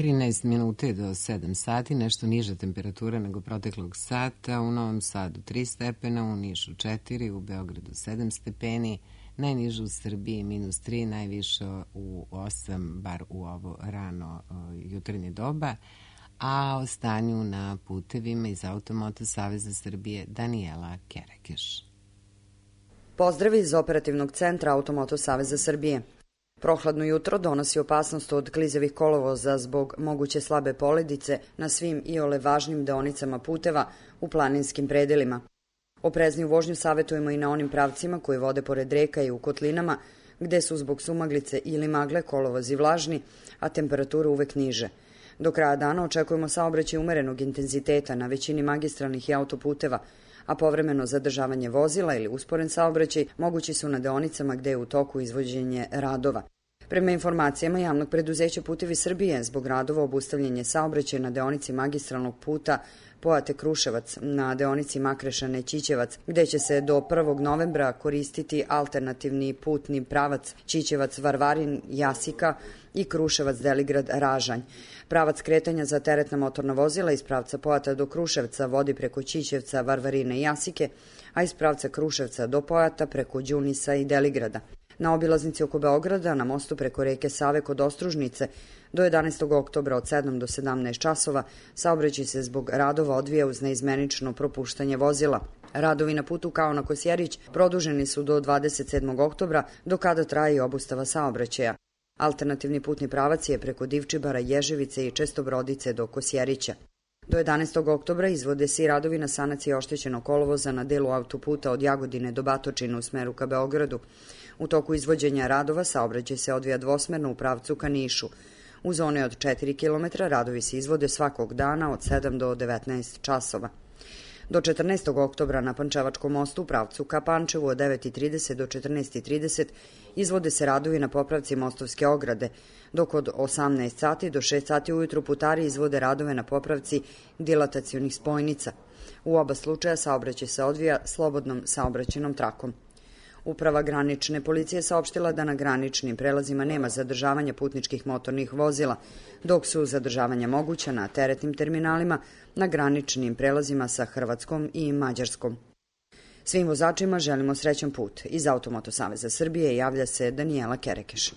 trinaest minuta do sedam sati, nešto niža temperatura nego proteklog sata. U Novom Sadu tri stepena, u Nišu četiri, u Beogradu sedam stepeni, najniže u Srbiji minus tri, najviše u osam, bar u ovo rano o, jutarnje doba. A o stanju na putevima iz Automoto Saveza Srbije Danijela Kerekeš. Pozdrav iz operativnog centra Automoto Saveza Srbije. Prohladno jutro donosi opasnost od klizavih kolovoza zbog moguće slabe poledice na svim iole važnim deonicama puteva u planinskim predelima. Oprezniju vožnju savjetujemo i na onim pravcima koji vode pored reka i u kotlinama, gde su zbog sumaglice ili magle kolovozi vlažni, a temperature uvek niže. Do kraja dana očekujemo saobraćaj umerenog intenziteta na većini magistralnih i autoputeva, a povremeno zadržavanje vozila ili usporen saobraćaj mogući su na deonicama gde je u toku izvođenje radova. Prema informacijama javnog preduzeća Putevi Srbije, zbog radova obustavljenje saobraćaja na deonici magistralnog puta Pojate-Kruševac, na deonici Makrešane-Ćićevac, gde će se do prvog novembra koristiti alternativni putni pravac Ćićevac-Varvarin-Jasika i Kruševac-Deligrad-Ražanj. Pravac kretanja za teretna motorna vozila iz pravca Pojata do Kruševca vodi preko Ćićevca, Varvarine i Jasike, a iz pravca Kruševca do Pojata preko Đunisa i Deligrada. Na obilaznici oko Beograda, na mostu preko reke Save kod Ostružnice, do jedanaestog oktobra od sedam do sedamnaest časova saobraćaj se zbog radova odvija uz neizmenično propuštanje vozila. Radovi na putu kao na Kosjerić produženi su do dvadeset sedmog oktobra, do kada traje obustava saobraćaja. Alternativni putni pravac je preko Divčibara, Ježevice i Čestobrodice do Kosjerića. Do jedanaestog oktobra izvode se i radovi na sanaciji oštećenog kolovoza na delu autoputa od Jagodine do Batočine u smeru ka Beogradu. U toku izvođenja radova saobraćaj se odvija dvosmerno u pravcu ka Nišu. U zoni od četiri kilometra radovi se izvode svakog dana od sedam do devetnaest časova. Do četrnaestog oktobra na Pančevačkom mostu u pravcu ka Pančevu od devet i trideset do četrnaest i trideset izvode se radovi na popravci mostovske ograde, dok od osamnaest sati do šest sati ujutru putari izvode radove na popravci dilatacionih spojnica. U oba slučaja saobraćaj se odvija slobodnom saobraćajnom trakom. Uprava granične policije saopštila da na graničnim prelazima nema zadržavanja putničkih motornih vozila, dok su zadržavanja moguća na teretnim terminalima na graničnim prelazima sa Hrvatskom i Mađarskom. Svim vozačima želimo srećan put. Iz Automoto Saveza Srbije javlja se Danijela Kerekeš.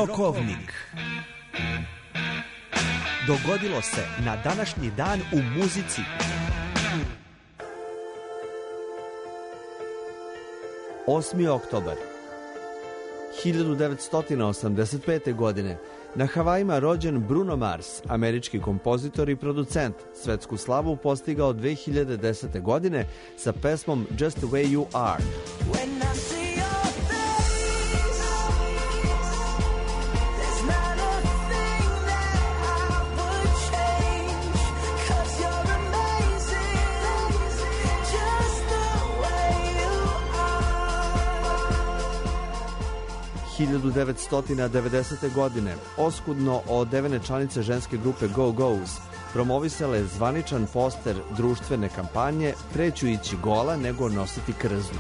Rokovnik. Dogodilo se na današnji dan u muzici. osmi oktobar hiljadu devetsto osamdeset pete. godine na Havajima rođen Bruno Mars, američki kompozitor i producent. Svetsku slavu postigao dve hiljade desete. godine sa pesmom Just the Way You Are. hiljadu devetsto devedesete. godine oskudno odevene članice ženske grupe Go Go's promovisale zvaničan poster društvene kampanje "Preću ići gola nego nositi krznu".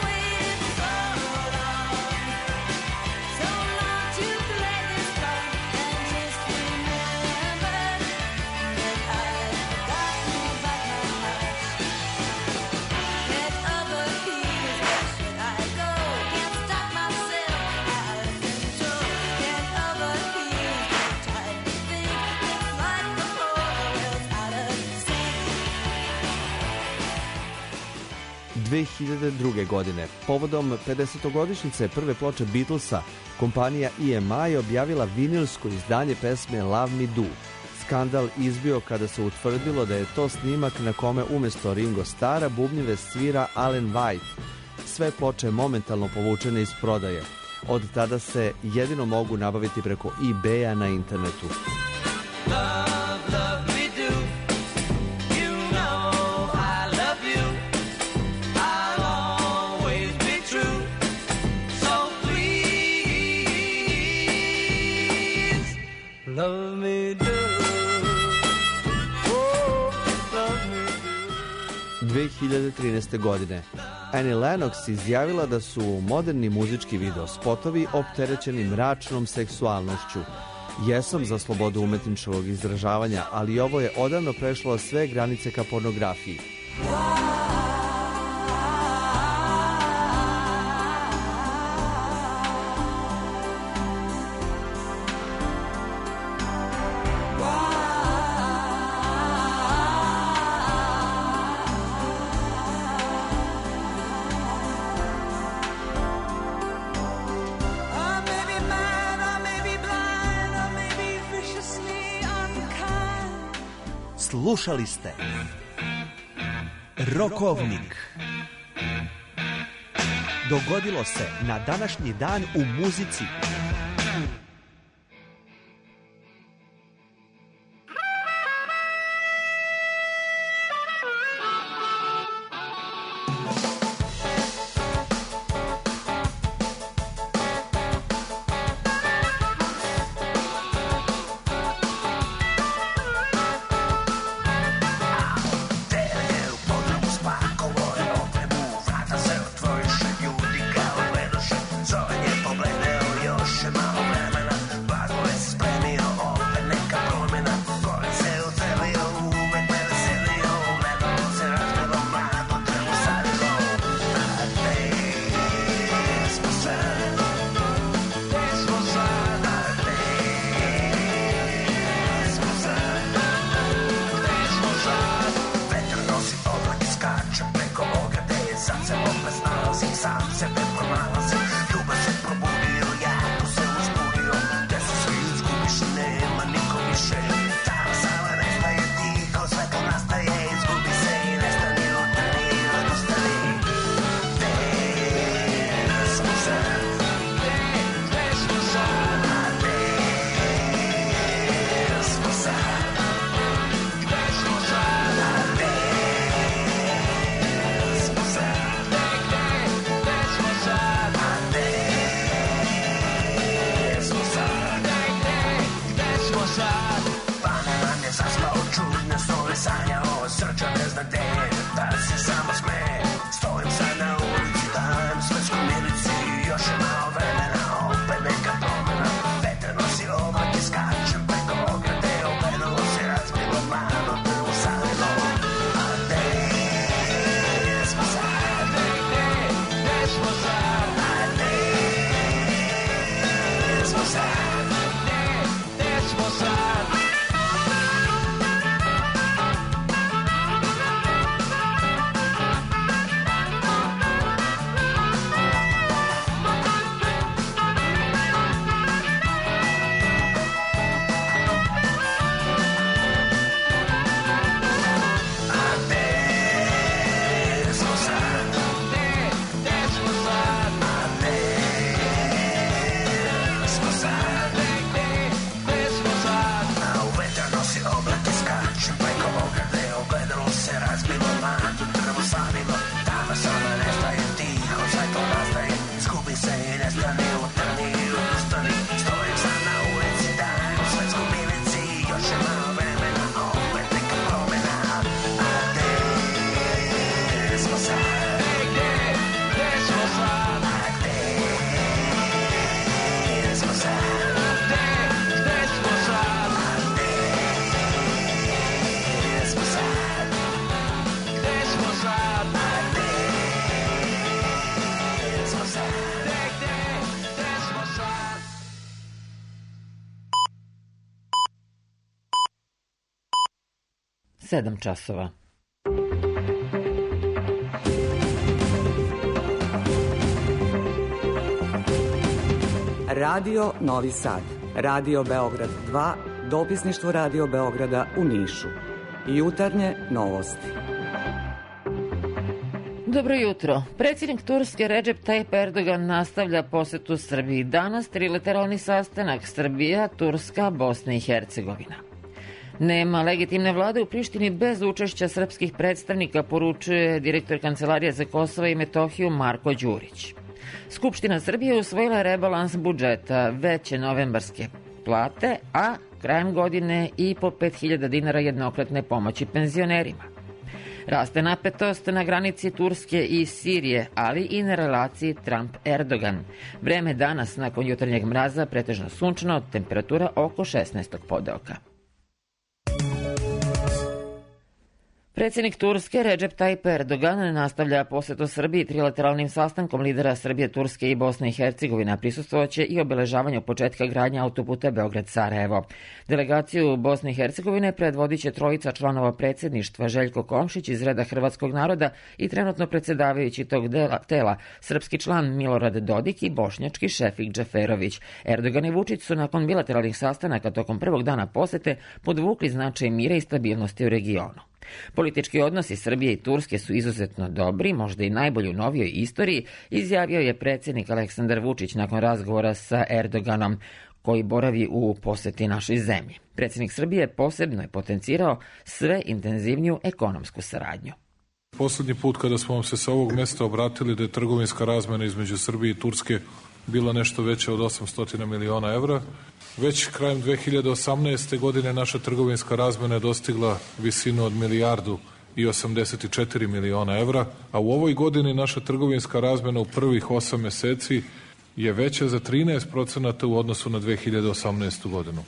dve hiljade druge. godine, povodom pedesetogodišnjice prve ploče Beatlesa, kompanija E M I objavila vinilsko izdanje pesme Love Me Do. Skandal izbio kada se utvrdilo da je to snimak na kome umjesto Ringo Starra bubnjeve svira Alan White. Sve ploče momentalno povučene iz prodaje. Od tada se jedino mogu nabaviti preko eBaya na internetu. Love me do. Oh, love me do. dve hiljade trinaeste. godine Annie Lennox izjavila da su moderni muzički video spotovi opterećeni mračnom seksualnošću. Jesam za slobodu umetničkog izražavanja, ali ovo je odavno prešlo sve granice ka pornografiji. Slušali ste Rokovnik. Dogodilo se na današnji dan u muzici. Zovanje pogledao još sedam časova. Radio Novi Sad, Radio Beograd dva, dopisništvo Radio Beograda u Nišu. Jutarnje novosti. Dobro jutro. Predsjednik Turske Recep Tayyip Erdogan nastavlja posetu Srbiji. Danas trilateralni sastanak Srbija, Turska, Bosna i Hercegovina. Nema legitimne vlade u Prištini bez učešća srpskih predstavnika, poručuje direktor Kancelarije za Kosovo i Metohiju Marko Đurić. Skupština Srbije usvojila rebalans budžeta, veće novembarske plate, a krajem godine i po pet hiljada dinara jednokratne pomoći penzionerima. Raste napetost na granici Turske i Sirije, ali i na relaciji Trump-Erdogan. Vreme danas nakon jutarnjeg mraza pretežno sunčano, temperatura oko šesnaest podeoka. Predsjednik Turske Recep Tayyip Erdogan nastavlja posetu Srbiji trilateralnim sastankom lidera Srbije, Turske i Bosne i Hercegovine. Prisustvovaće i obeležavanju početka gradnje autoputa Beograd-Sarajevo. Delegaciju Bosne i Hercegovine predvodit će trojica članova predsjedništva: Željko Komšić iz reda hrvatskog naroda i trenutno predsjedavajući tog tela, srpski član Milorad Dodik i bošnjački Šefik Džeferović. Erdogan i Vučić su nakon bilateralnih sastanaka tokom prvog dana posete podvukli značaj mira i stabilnosti u regionu. Politički odnosi Srbije i Turske su izuzetno dobri, možda i najbolji u novijoj istoriji, izjavio je predsjednik Aleksandar Vučić nakon razgovora sa Erdoganom, koji boravi u poseti našoj zemlji. Predsjednik Srbije posebno je potencirao sve intenzivniju ekonomsku saradnju. Poslednji put kada smo vam se sa ovog mesta obratili da je trgovinska razmena između Srbije i Turske bila nešto veća od osamsto miliona evra. Već krajem dve hiljade osamnaeste. godine naša trgovinska razmena je dostigla visinu od milijardu i osamdeset četiri miliona evra, a u ovoj godini naša trgovinska razmena u prvih osam meseci je veća za trinaest procenata u odnosu na dve hiljade osamnaestu. godinu.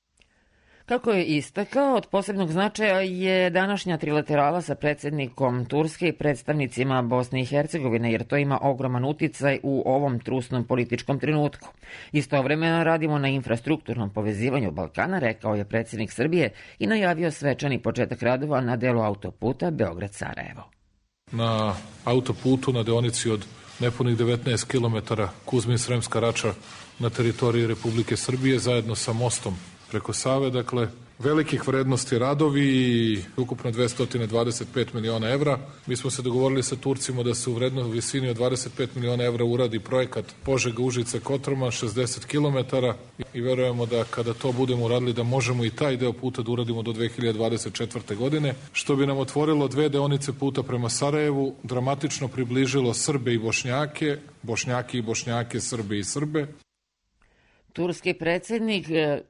Kako je istakao, od posebnog značaja je današnja trilaterala sa predsjednikom Turske i predstavnicima Bosne i Hercegovine, jer to ima ogroman uticaj u ovom trusnom političkom trenutku. Istovremeno radimo na infrastrukturnom povezivanju Balkana, rekao je predsjednik Srbije i najavio svečani početak radova na delu autoputa Beograd-Sarajevo. Na autoputu na deonici od nepunih devetnaest kilometara Kuzmin-Sremska Rača na teritoriji Republike Srbije zajedno sa mostom preko Save, dakle, velikih vrednosti radovi i ukupno dvesta dvadeset pet miliona evra. Mi smo se dogovorili sa Turcima da se u vrednoj visini od dvadeset pet miliona evra uradi projekat Požega-Užice-Kotroman, šezdeset kilometara i verujemo da kada to budemo uradili da možemo i taj deo puta da uradimo do dve hiljade dvadeset četvrte. godine, što bi nam otvorilo dve deonice puta prema Sarajevu, dramatično približilo Srbe i Bošnjake, Bošnjake i Bošnjake, Srbe i Srbe. Turski predsjednik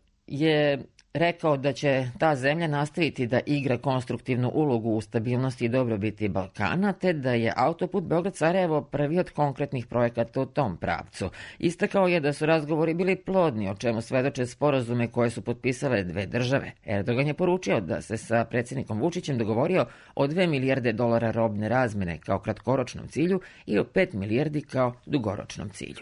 je rekao da će ta zemlja nastaviti da igra konstruktivnu ulogu u stabilnosti i dobrobiti Balkana, te da je autoput Beograd-Sarajevo prvi od konkretnih projekata u tom pravcu. Istakao je da su razgovori bili plodni, o čemu svedoče sporazume koje su potpisale dve države. Erdogan je poručio da se sa predsjednikom Vučićem dogovorio o dve milijarde dolara robne razmene kao kratkoročnom cilju i o pet milijardi kao dugoročnom cilju.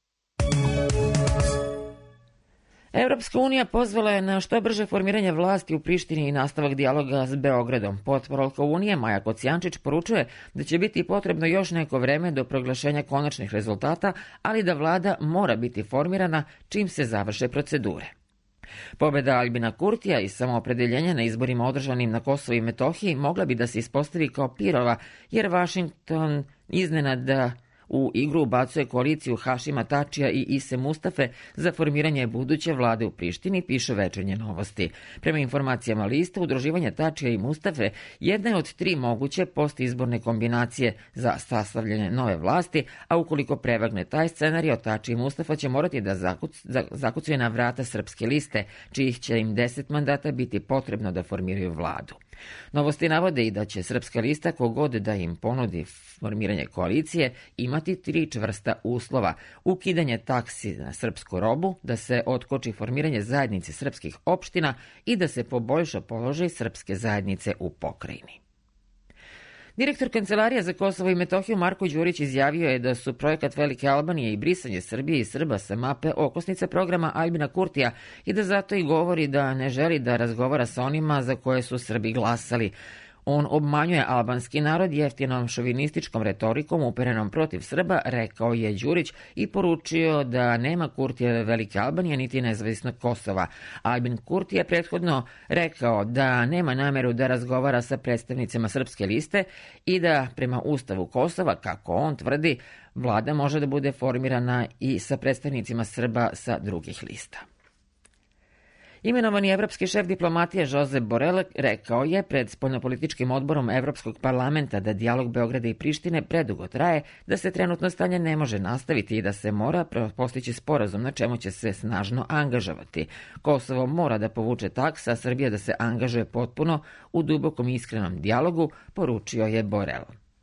Evropska unija pozvala je na što brže formiranje vlasti u Prištini i nastavak dijaloga s Beogradom. Potporalka Unije Maja Kocijančić poručuje da će biti potrebno još neko vreme do proglašenja konačnih rezultata, ali da vlada mora biti formirana čim se završe procedure. Pobjeda Albina Kurtija i samoopredeljenje na izborima održanim na Kosovu i Metohiji mogla bi da se ispostavi kao pirova, jer Vašington iznenada u igru ubacuje koaliciju Hašima Tačija i Ise Mustafe za formiranje buduće vlade u Prištini, pišu Večernje novosti. Prema informacijama lista, udruživanje Tačija i Mustafe jedna je od tri moguće postizborne kombinacije za sastavljanje nove vlasti, a ukoliko prevagne taj scenarij, Tačija i Mustafa će morati da zakuc, zakucuje na vrata srpske liste, čijih će im deset mandata biti potrebno da formiraju vladu. Novosti navode i da će srpska lista, kogod da im ponudi formiranje koalicije, imati tri čvrsta uslova: ukidanje taksi na srpsku robu, da se otkoči formiranje zajednice srpskih opština i da se poboljša položaj srpske zajednice u pokrajini. Direktor Kancelarije za Kosovo i Metohiju Marko Đurić izjavio je da su projekat Velike Albanije i brisanje Srbije i Srba sa mape okosnica programa Aljbina Kurtija i da zato i govori da ne želi da razgovara sa onima za koje su Srbi glasali. On obmanjuje albanski narod jeftinom šovinističkom retorikom uperenom protiv Srba, rekao je Đurić i poručio da nema Kurtijeve Velike Albanije niti nezavisnog Kosova. Aljbin Kurti je prethodno rekao da nema nameru da razgovara sa predstavnicima Srpske liste i da prema Ustavu Kosova, kako on tvrdi, vlada može da bude formirana i sa predstavnicima Srba sa drugih lista. Imenovani evropski šef diplomatije Josep Borrell rekao je pred spoljnopolitičkim odborom Evropskog parlamenta da dijalog Beograda i Prištine predugo traje, da se trenutno stanje ne može nastaviti i da se mora postići sporazum na čemu će se snažno angažovati. Kosovo mora da povuče taks, a Srbija da se angažuje potpuno u dubokom i iskrenom dijalogu, poručio je Borrell.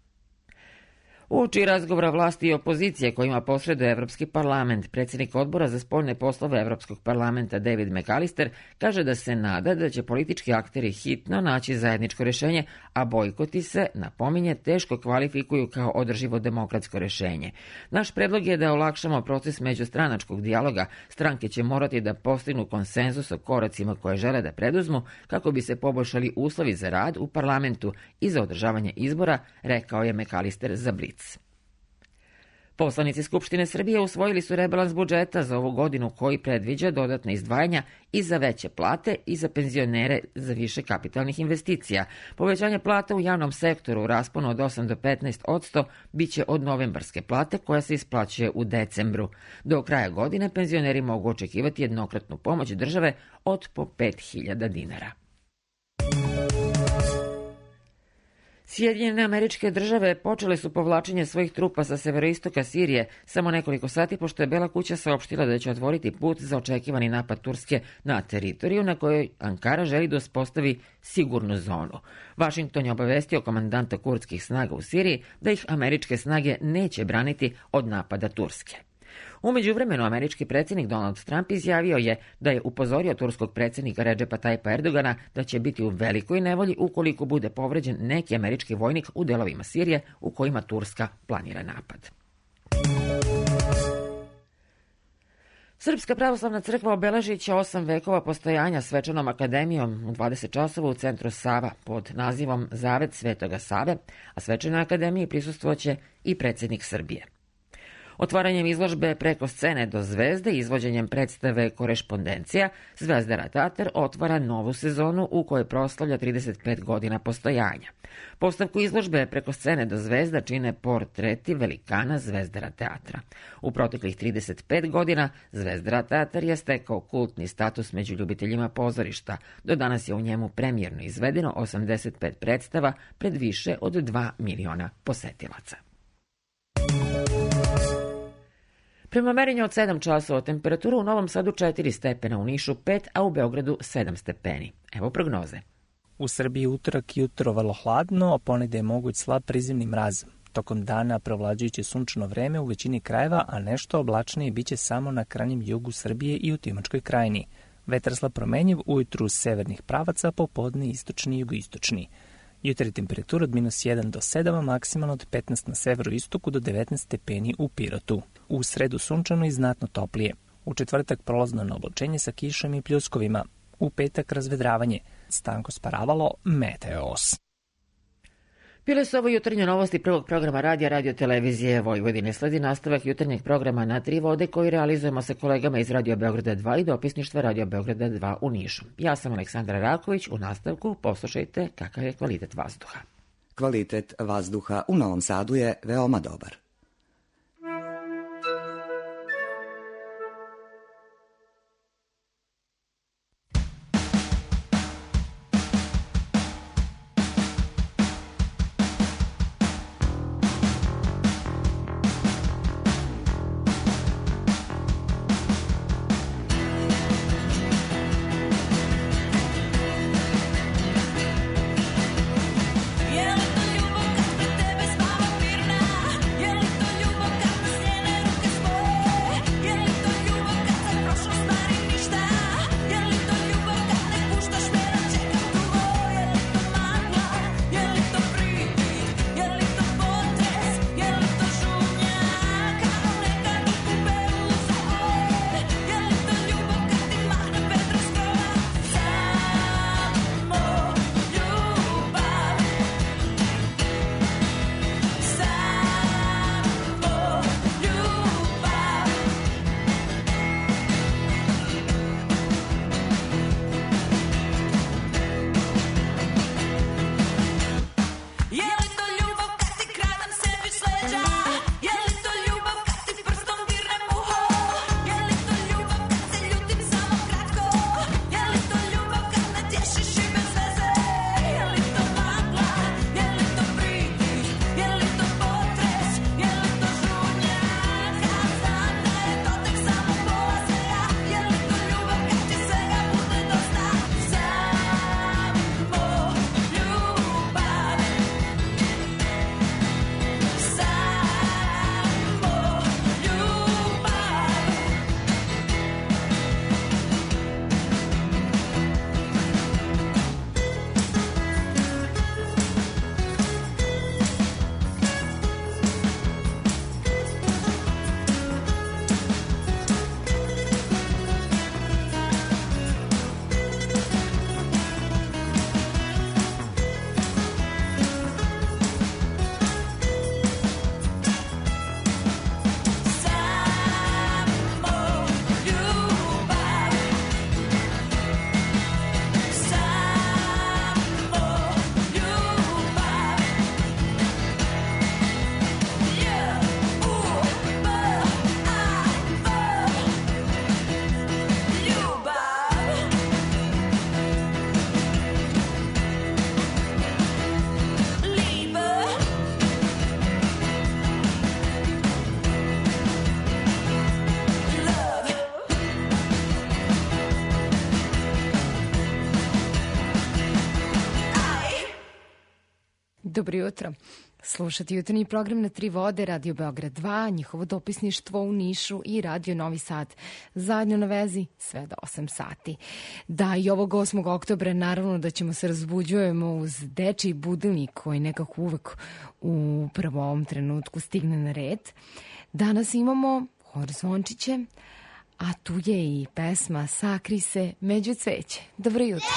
Uoči razgovora vlasti i opozicije kojima posreduje Evropski parlament, predsjednik odbora za spoljne poslove Evropskog parlamenta David McAllister kaže da se nada da će politički akteri hitno naći zajedničko rješenje, a bojkoti se, napominje, teško kvalifikuju kao održivo demokratsko rješenje. Naš predlog je da olakšamo proces međustranačkog dijaloga. Stranke će morati da postignu konsenzus o koracima koje žele da preduzmu kako bi se poboljšali uslovi za rad u parlamentu i za održavanje izbora, rekao je McAllister za Blic. Poslanici Skupštine Srbije usvojili su rebalans budžeta za ovu godinu koji predviđa dodatne izdvajanja i za veće plate i za penzionere za više kapitalnih investicija. Povećanje plata u javnom sektoru u rasponu od osam do petnaest odsto biće od novembarske plate koja se isplaćuje u decembru. Do kraja godine penzioneri mogu očekivati jednokratnu pomoć države od po pet hiljada dinara. Sjedinjene Američke Države počele su povlačenje svojih trupa sa severoistoka Sirije samo nekoliko sati pošto je Bela kuća saopštila da će otvoriti put za očekivani napad Turske na teritoriju na kojoj Ankara želi da uspostavi sigurnu zonu. Vašington je obavestio komandanta kurdskih snaga u Siriji da ih američke snage neće braniti od napada Turske. U međuvremenu američki predsjednik Donald Trump izjavio je da je upozorio turskog predsjednika Redžepa Tajpa Erdogana da će biti u velikoj nevolji ukoliko bude povređen neki američki vojnik u delovima Sirije u kojima Turska planira napad. Srpska pravoslavna crkva obeležit će osam vekova postojanja svečanom akademijom u dvadeset časova u centru Sava pod nazivom Zavet Svetoga Save, a svečanoj akademiji prisustvoće i predsjednik Srbije. Otvaranjem izložbe Preko scene do zvezde i izvođenjem predstave Korešpondencija, Zvezdara teatar otvara novu sezonu u kojoj proslavlja trideset pet godina postojanja. Postavku izložbe Preko scene do zvezda čine portreti velikana Zvezdara teatra. U proteklih trideset pet godina Zvezdara teatar je stekao kultni status među ljubiteljima pozorišta. Do danas je u njemu premijerno izvedeno osamdeset pet predstava pred više od dva miliona posetilaca. Prema merenju od sedam časova temperatura u Novom Sadu četiri stepena, u Nišu pet, a u Beogradu sedam stepeni. Evo prognoze. U Srbiji utorak jutro vrlo hladno, a ponegde je moguć slab prizemni mraz. Tokom dana provlađujuće sunčano vreme u većini krajeva, a nešto oblačnije biće samo na krajnjem jugu Srbije i u Timočkoj krajini. Vetar slab promenjiv ujutru severnih pravaca, popodne istočni i jugoistočni. Jutro je temperatura od minus jedan do sedam, a maksimalno od petnaest na severoistoku do devetnaest stepeni u Pirotu. U sredu sunčano i znatno toplije. U četvrtak prolazno na oblačenje sa kišom i pljuskovima. U petak razvedravanje. Stanko Sparavalo, Meteos. Bile su ovo jutarnje novosti prvog programa radija Radio Televizije Vojvodine. Sledi nastavak jutarnjeg programa Na tri vode koji realizujemo sa kolegama iz Radio Beograda dva i dopisništva Radio Beograda dva u Nišu. Ja sam Aleksandra Raković. U nastavku poslušajte kakav je kvalitet vazduha. Kvalitet vazduha u Novom Sadu je veoma dobar. Je li to ljubav kad pred tebe spava mirna? Je li Dobro jutro. Slušati jutarnji program na Tri vode, Radio Beograd dva, njihovo dopisništvo u Nišu i Radio Novi Sad. Zajedno na vezi sve do osam sati. Da, i ovog osmog oktobra naravno da ćemo se razbuđujemo uz dečiji budilnik koji nekako uvek u prvom trenutku stigne na red. Danas imamo hor zvončiće, a tu je i pesma Sakri se među cveće. Dobro jutro.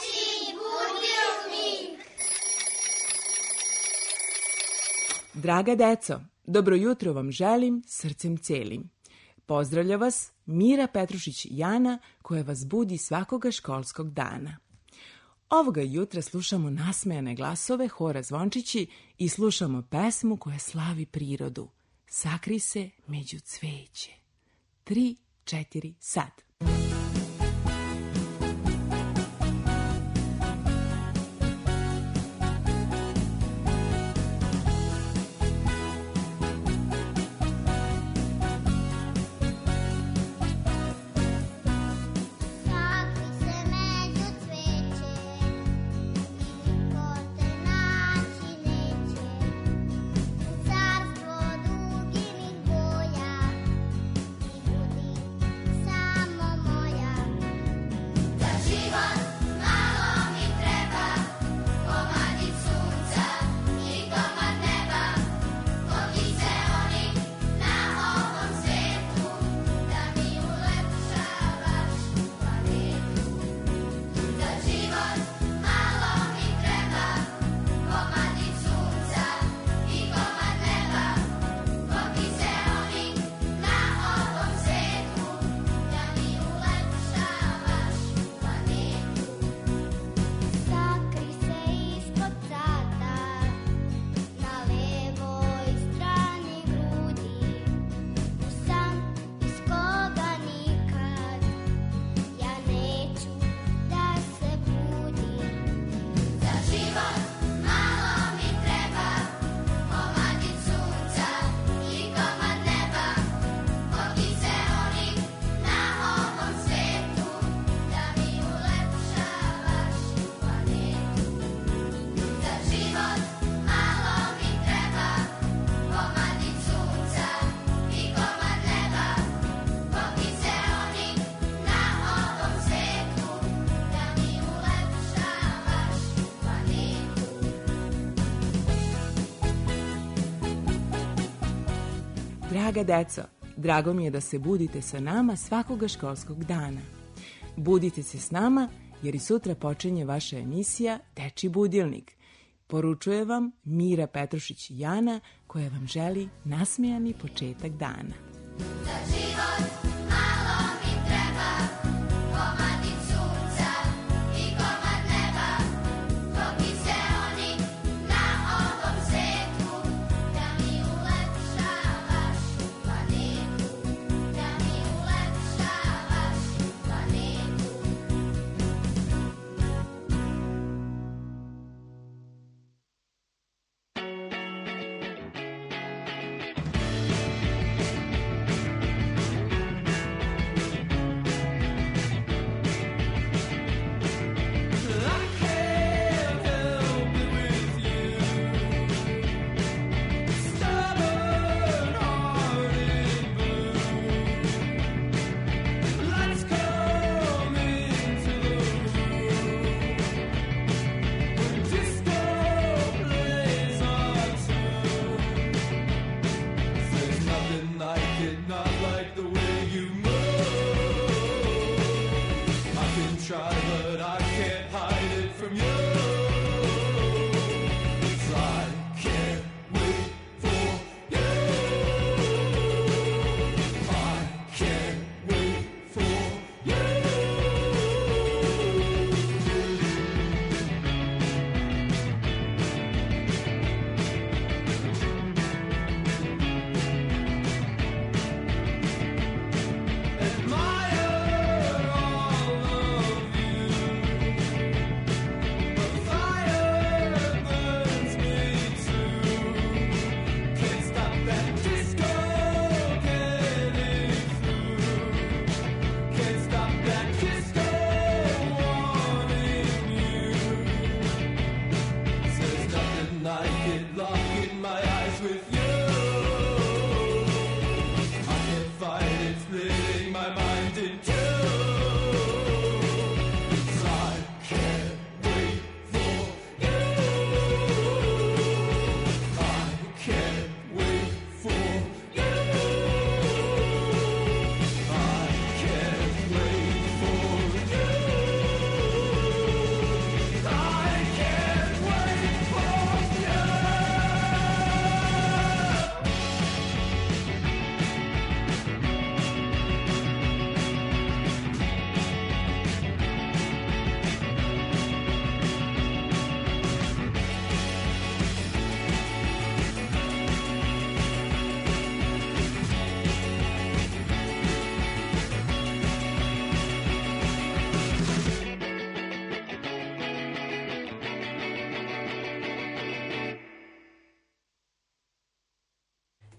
Draga deco, dobro jutro vam želim srcem celim. Pozdravlja vas Mira Petrušić Jana koja vas budi svakoga školskog dana. Ovoga jutra slušamo nasmejane glasove hora Zvončići i slušamo pesmu koja slavi prirodu. Sakri se među cveće. Tri, četiri, sad. Draga deco, drago mi je da se budite sa nama svakoga školskog dana. Budite se s nama jer i sutra počinje vaša emisija Dečiji budilnik. Poručuje vam Mira Petrušić Jana koja vam želi nasmejani početak dana. Za život malo mi treba komadić sunca i komad neba, dok i se oni na ovom svetu, da mi ulepšavaš planetu, da mi ulepšavaš planetu.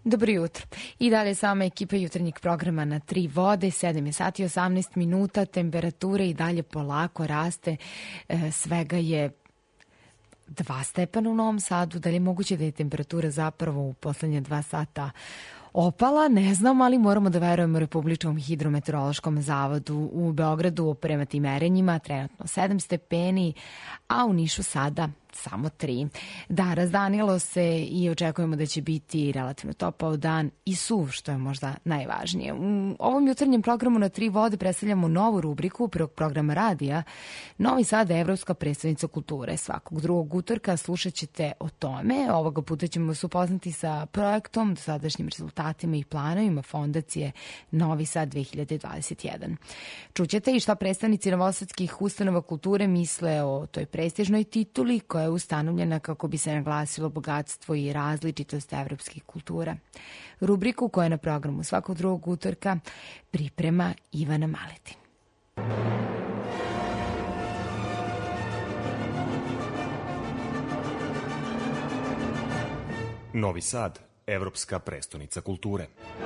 Dobro jutro. I dalje sama ekipa jutarnjeg programa na Tri vode, sedam je sati osamnaest minuta, temperature i dalje polako raste, e, svega je dva stepena u Novom Sadu. Da li je moguće da je temperatura zapravo u poslednje dva sata opala, ne znam, ali moramo da verujemo Republičkom hidrometeorološkom zavodu. U Beogradu prema tim merenjima trenutno sedam stepeni, a u Nišu sada samo tri. Da, razdanilo se i očekujemo da će biti relativno topao dan i suv, što je možda najvažnije. U ovom jutarnjem programu na Tri vode predstavljamo novu rubriku prvog programa radija Novi Sad, Evropska prestonica kulture. Svakog drugog utorka slušat ćete o tome. Ovoga puta ćemo se upoznati sa projektom, dosadašnjim rezultatima i planovima Fondacije Novi Sad dve hiljade dvadeset jedan. Čućete i šta predstavnici novosadskih ustanova kulture misle o toj prestižnoj tituli koja je ustanovljena kako bi se naglasilo bogatstvo i različitost evropskih kultura. Rubriku koja je na programu svakog drugog utorka priprema Ivana Maletin. Novi Sad, Evropska prestonica kulture.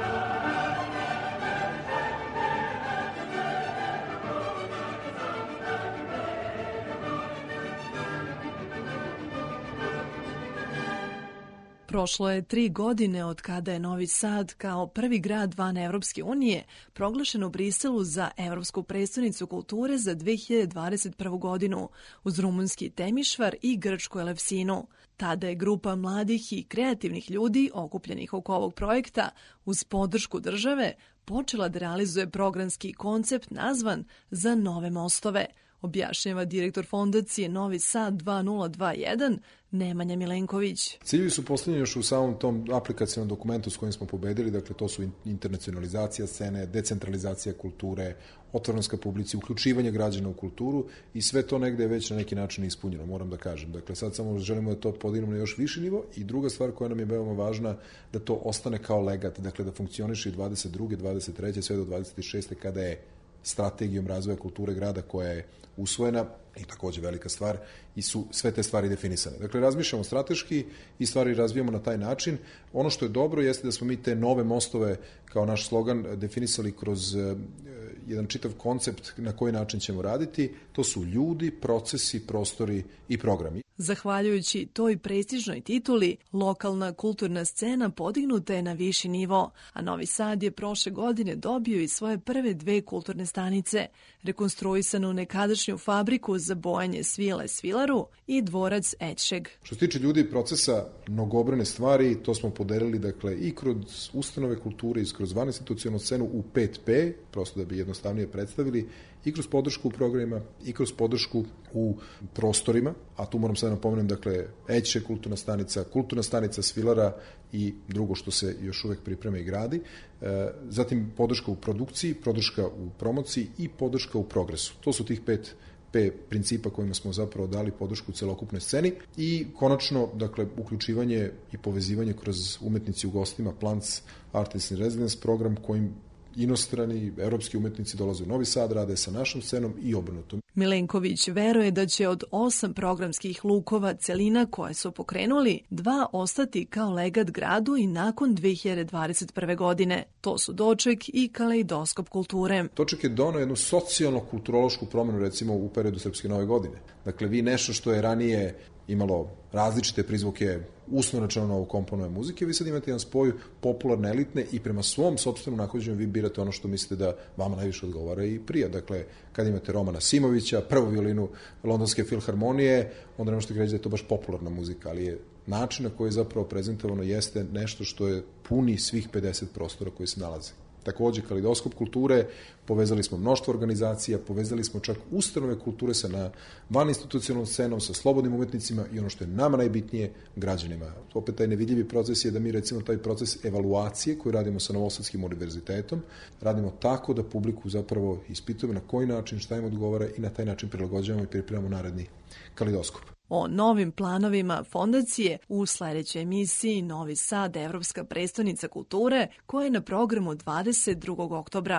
Prošlo je tri godine od kada je Novi Sad kao prvi grad van Evropske unije proglašen u Briselu za Evropsku prestonicu kulture za dve hiljade dvadeset prvu godinu uz rumunski Temišvar i grčku Elefsinu. Tada je grupa mladih i kreativnih ljudi okupljenih oko ovog projekta uz podršku države počela da realizuje programski koncept nazvan Za nove mostove, objašnjava direktor Fondacije Novi Sad dva nula dva jedan Nemanja Milenković. Ciljevi su postavljeni još u samom tom aplikacijnom dokumentu s kojim smo pobedili, dakle to su internacionalizacija scene, decentralizacija kulture, otvorenost ka publici, uključivanje građana u kulturu i sve to negde je već na neki način ispunjeno, moram da kažem. Dakle, sad samo želimo da to podignemo na još viši nivo i druga stvar koja nam je veoma važna, da to ostane kao legat, dakle da funkcioniše i dvadeset druge, dvadeset treće sve do dvadeset šeste kada je strategijom razvoja kulture grada koja je usvojena i takođe velika stvar i su sve te stvari definisane. Dakle, razmišljamo strateški i stvari razvijamo na taj način. Ono što je dobro jeste da smo mi te nove mostove kao naš slogan definisali kroz jedan čitav koncept na koji način ćemo raditi. To su ljudi, procesi, prostori i programi. Zahvaljujući toj prestižnoj tituli, lokalna kulturna scena podignuta je na viši nivo, a Novi Sad je prošle godine dobio i svoje prve dve kulturne stanice, rekonstruisanu nekadašnju fabriku za bojanje svile Svilaru i dvorac Ećšeg. Što se tiče ljudi i procesa, mnogobrojne stvari, to smo podelili dakle, i kroz ustanove kulture, i kroz vaninstitucionalnu scenu u pet P, prosto da bi jednostavnije predstavili, i kroz podršku u programima, i kroz podršku u prostorima, a tu moram sad napomenem, dakle, Ećše kulturna stanica, kulturna stanica Svilara i drugo što se još uvek priprema i gradi. E, zatim podrška u produkciji, podrška u promociji i podrška u progresu. To su tih pet P principa kojima smo zapravo dali podršku celokupnoj sceni i konačno, dakle, uključivanje i povezivanje kroz umetnici u gostima, Plants Artists in Residence program kojim inostrani, evropski umetnici dolaze u Novi Sad, rade sa našom scenom i obrnuto. Milenković veruje da će od osam programskih lukova celina koje su pokrenuli, dva ostati kao legat gradu i nakon dve hiljade dvadeset prve godine. To su Doček i Kaleidoskop kulture. Doček je donao jednu socijalno-kulturološku promenu recimo u periodu Srpske nove godine. Dakle, vi nešto što je ranije imalo različite prizvuke, uslovno rečeno novo komponove muzike, vi sad imate jedan spoj popularne, elitne i prema svom sopstvenom nahođenju vi birate ono što mislite da vama najviše odgovara i prija. Dakle, kad imate Romana Simovića, prvu violinu Londonske filharmonije, onda ne možete reći da je to baš popularna muzika, ali je način na koji je zapravo prezentovano jeste nešto što je puni svih pedeset prostora koji se nalaze. Takođe, Kaleidoskop kulture, povezali smo mnoštvo organizacija, povezali smo čak ustanove kulture sa na vaninstitucionalnom scenom, sa slobodnim umetnicima i ono što je nama najbitnije, građanima. Opet taj nevidljivi proces je da mi recimo taj proces evaluacije koji radimo sa Novosadskim univerzitetom, radimo tako da publiku zapravo ispitujemo na koji način, šta im odgovara i na taj način prilagođavamo i pripremamo naredni Kaleidoskop. O novim planovima fondacije u sledećoj emisiji Novi Sad, Evropska prestonica kulture, koja je na programu dvadeset drugog oktobra.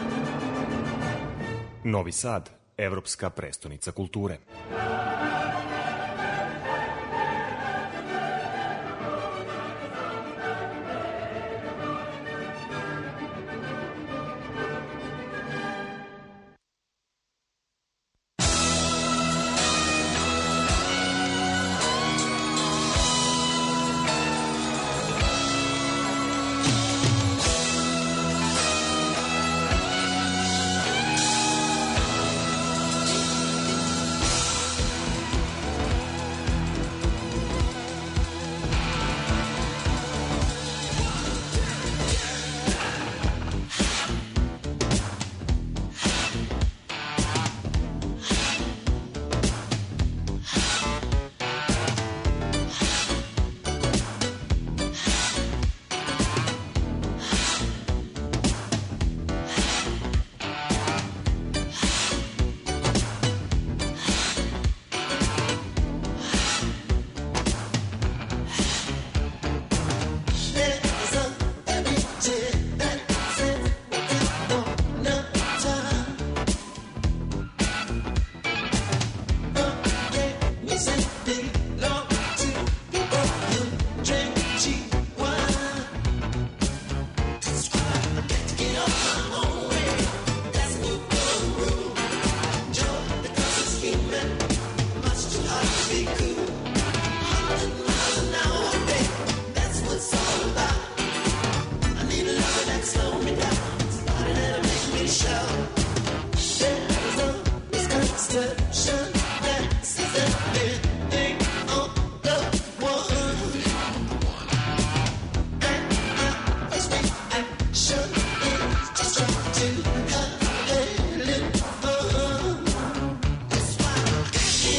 Novi Sad, Evropska prestonica kulture.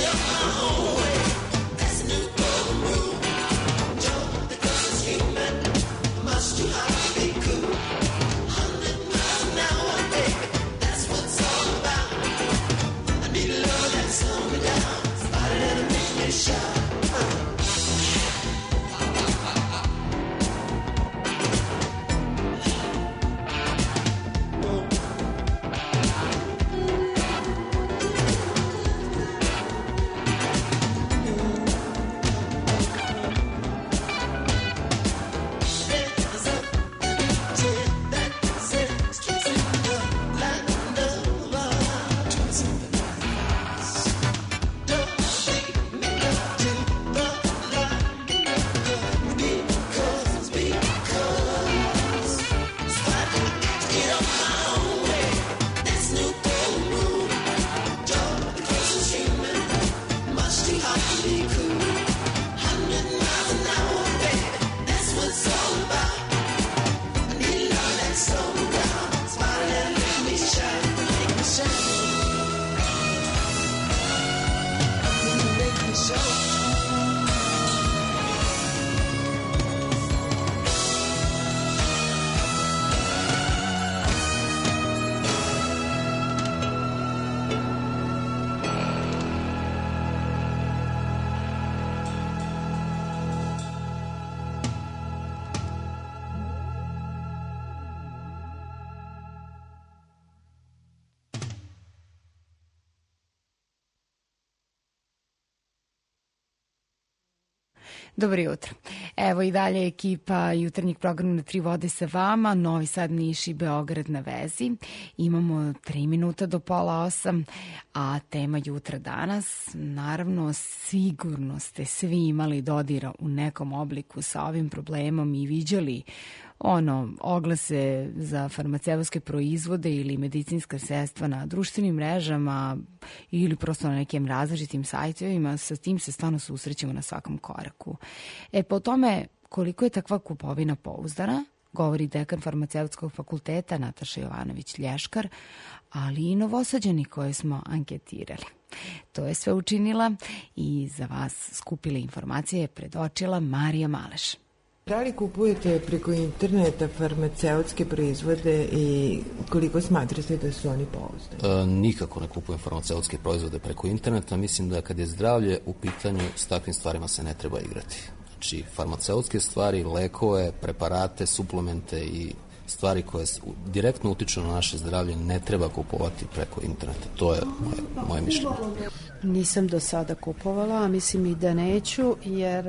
Dobro jutro. Evo i dalje ekipa jutarnjeg programa Na tri vode sa vama, Novi Sad, Niš i Beograd na vezi. Imamo tri minuta do pola osam, a tema jutra danas, naravno sigurno ste svi imali dodira u nekom obliku sa ovim problemom i viđali ono, oglase za farmaceutske proizvode ili medicinska sredstva na društvenim mrežama ili prosto na nekim različitim sajtovima. Sa tim se stvarno susrećemo na svakom koraku. E, po tome koliko je takva kupovina pouzdana, govori dekan farmaceutskog fakulteta Nataša Jovanović-Lješkar, ali i Novosađani koje smo anketirali. To je sve učinila i za vas skupili informacije predočila Marija Maleš. Da li kupujete preko interneta farmaceutske proizvode i koliko smatrate da su oni pouzdani? E, nikako ne kupujem farmaceutske proizvode preko interneta. Mislim da kad je zdravlje u pitanju, s takvim stvarima se ne treba igrati. Znači, farmaceutske stvari, lekove, preparate, suplemente i stvari koje direktno utiču na naše zdravlje ne treba kupovati preko interneta. To je moje, moje mišljenje. Nisam do sada kupovala, a mislim i da neću, jer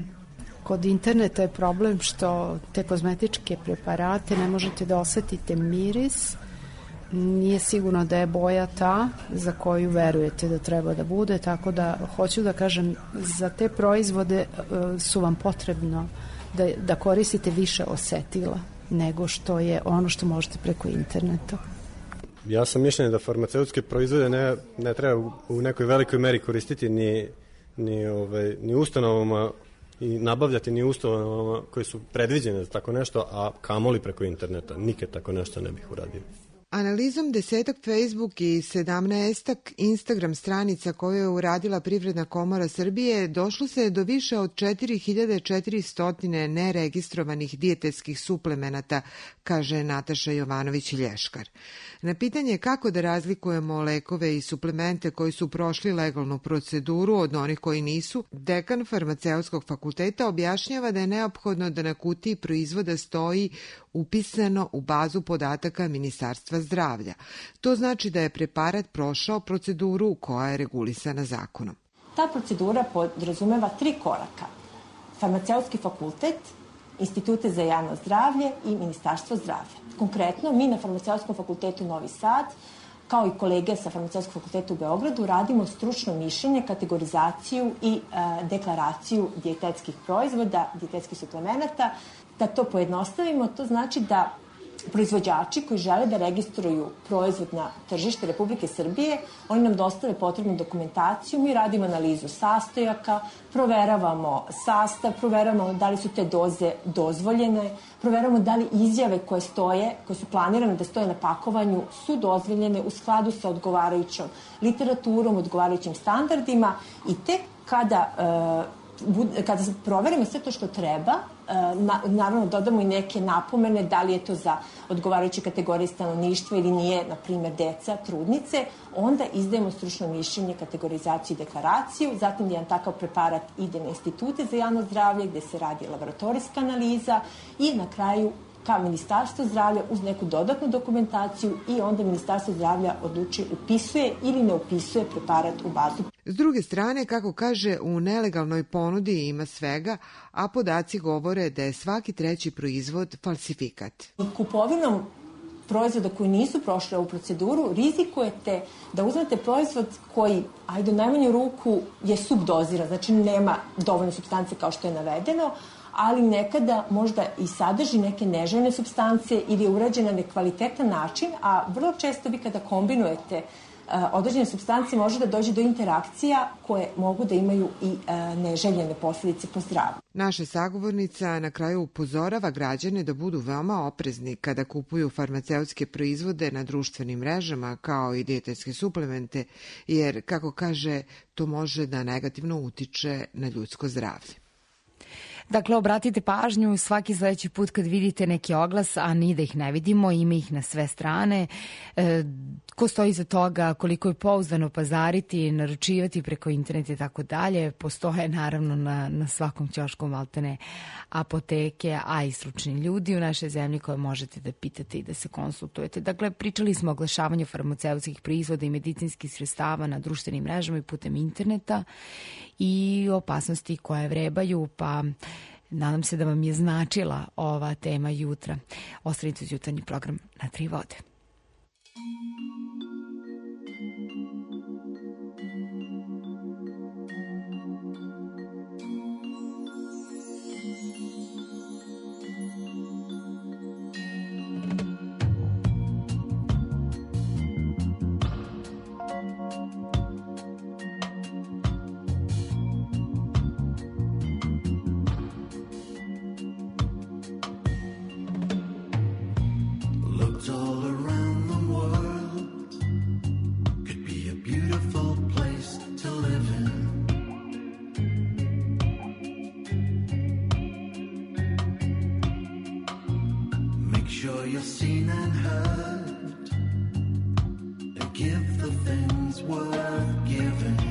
kod interneta je problem što te kozmetičke preparate ne možete da osetite miris, nije sigurno da je boja ta za koju verujete da treba da bude, tako da hoću da kažem, za te proizvode su vam potrebno da, da koristite više osetila nego što je ono što možete preko interneta. Ja sam mišljenja da farmaceutske proizvode ne, ne treba u nekoj velikoj meri koristiti ni, ni, ovaj, ni ustanovama i nabavljati ni ustanovama koje su predviđene za tako nešto, a kamoli preko interneta. Nikad tako nešto ne bih uradio. Analizom desetak Facebook i sedamnaestak Instagram stranica koje je uradila Privredna komora Srbije došlo se do više od četiri hiljade četiristo neregistrovanih dijetetskih suplemenata, kaže Nataša Jovanović-Lješkar. Na pitanje kako da razlikujemo lekove i suplemente koji su prošli legalnu proceduru od onih koji nisu, dekan farmaceutskog fakulteta objašnjava da je neophodno da na kutiji proizvoda stoji upisano u bazu podataka Ministarstva zdravlja. To znači da je preparat prošao proceduru koja je regulisana zakonom. Ta procedura podrazumeva tri koraka. Farmaceutski fakultet, Institute za javno zdravlje i Ministarstvo zdravlja. Konkretno, mi na Farmaceutskom fakultetu Novi Sad, kao i kolege sa Farmaceutskog fakulteta u Beogradu, radimo stručno mišljenje, kategorizaciju i e, deklaraciju dijetetskih proizvoda, dijetetskih suplemenata. Da to pojednostavimo, to znači da proizvođači koji žele da registruju proizvod na tržište Republike Srbije, oni nam dostave potrebnu dokumentaciju, mi radimo analizu sastojaka, proveravamo sastav, proveravamo da li su te doze dozvoljene, proveravamo da li izjave koje stoje, koje su planirane da stoje na pakovanju, su dozvoljene u skladu sa odgovarajućom literaturom, odgovarajućim standardima i tek kada e, kada proverimo sve to što treba, na, naravno dodamo i neke napomene da li je to za odgovarajuće kategorije stanovništva ili nije, na primjer deca, trudnice, onda izdajemo stručno mišljenje, kategorizaciju i deklaraciju, zatim jedan takav preparat ide na institute za javno zdravlje gde se radi laboratorijska analiza i na kraju ka Ministarstvu zdravlja uz neku dodatnu dokumentaciju i onda Ministarstvo zdravlja odluči upisuje ili ne upisuje preparat u bazu. S druge strane, kako kaže, u nelegalnoj ponudi ima svega, a podaci govore da je svaki treći proizvod falsifikat. Kupovinom proizvoda koji nisu prošli ovu proceduru, rizikujete da uzmete proizvod koji, ajde u najmanju ruku, je subdoziran, znači nema dovoljno supstance kao što je navedeno, ali nekada možda i sadrži neke neželjene supstance ili je urađen na nekvalitetan način, a vrlo često vi kada kombinujete određene supstance može da dođe do interakcija koje mogu da imaju i neželjene posljedice po zdravlje. Naša sagovornica na kraju upozorava građane da budu veoma oprezni kada kupuju farmaceutske proizvode na društvenim mrežama kao i dijetetske suplemente, jer, kako kaže, to može da negativno utiče na ljudsko zdravlje. Dakle, obratite pažnju svaki sledeći put kad vidite neki oglas, a ni da ih ne vidimo, ima ih na sve strane. E, ko stoji za toga, koliko je pouzdano pazariti, naručivati preko interneta i tako dalje. Postoje naravno na, na svakom ćošku maltene apoteke, a i stručni ljudi u našoj zemlji koje možete da pitate i da se konsultujete. Dakle, pričali smo o oglašavanju farmaceutskih proizvoda i medicinskih sredstava na društvenim mrežama i putem interneta i opasnosti koje vrebaju, pa nadam se da vam je značila ova tema jutra. Ostanite uz jutarnji program na Tri vode. All around the world could be a beautiful place to live in. Make sure you're seen and heard and give the things worth giving.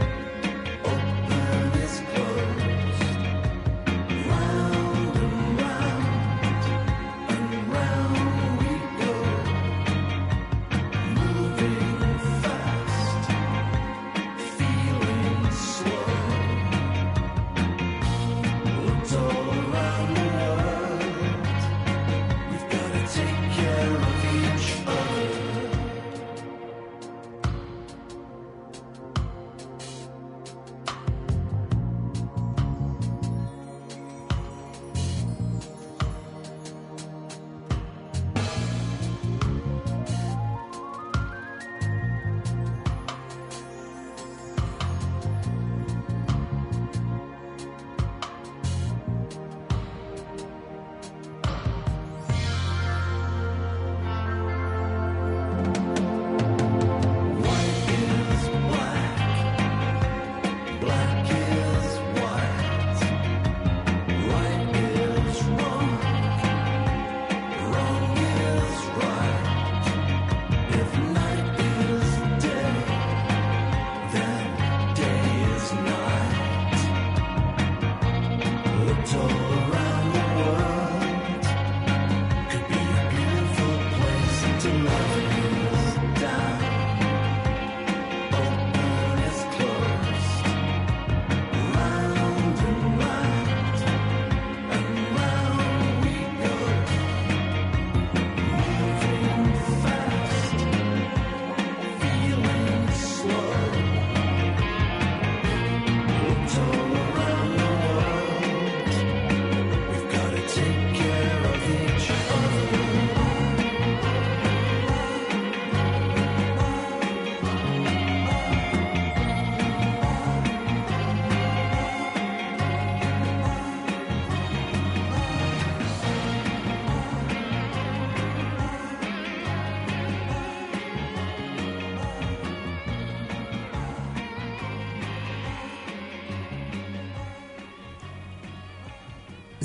Round and round.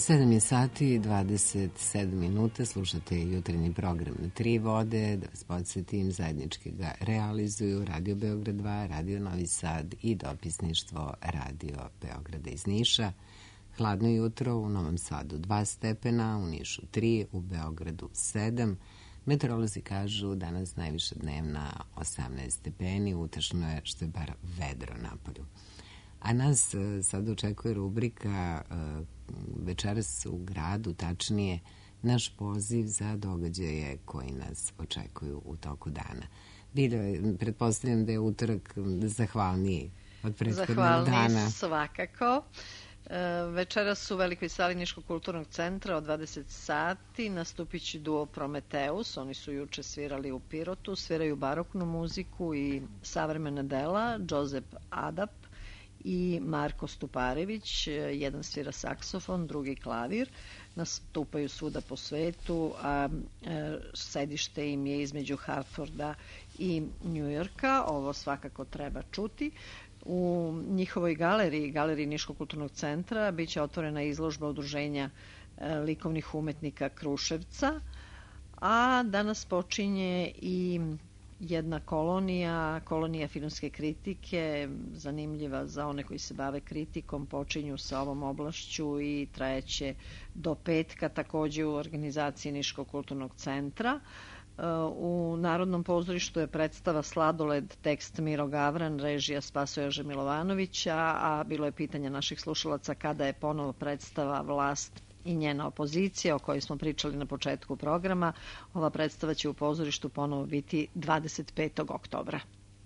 sedam je sati, dvadeset sedam minuta, slušate jutarnji program na Tri vode, da vas podsjetim, zajednički ga realizuju Radio Beograd dva, Radio Novi Sad i dopisništvo Radio Beograda iz Niša. Hladno jutro, u Novom Sadu dva stepena, u Nišu tri, u Beogradu sedam. Meteorolozi kažu danas najviša dnevna osamnaest stepeni, utešno je što je bar vedro napolju. A nas sad očekuje rubrika Večeras u gradu, tačnije naš poziv za događaje koji nas očekuju u toku dana. Bilo je, pretpostavljam da je utorak zahvalniji od prethodnog dana. Zahvalniji svakako. Večeras u Velikoj sali Niškog kulturnog centra od dvadeset sati nastupit će duo Prometeus. Oni su juče svirali u Pirotu, sviraju baroknu muziku i savremena dela. Josep Adap i Marko Stuparević, jedan svira saksofon, drugi klavir, nastupaju svuda po svetu, a sedište im je između Hartforda i Njujorka. Ovo svakako treba čuti. U njihovoj galeriji, galeriji Niškog kulturnog centra, bit će otvorena izložba udruženja likovnih umetnika Kruševca, a danas počinje i jedna kolonija, kolonija filmske kritike, zanimljiva za one koji se bave kritikom, počinju sa ovom oblašću i trajeće do petka, takođe u organizaciji Niškog kulturnog centra. U Narodnom pozorištu je predstava Sladoled, tekst Miro Gavran, režija Spasoja Milovanovića, a bilo je pitanje naših slušalaca kada je ponovo predstava Vlast i njena opozicija, o kojoj smo pričali na početku programa. Ova predstava će u pozorištu ponovo biti dvadeset petog oktobra.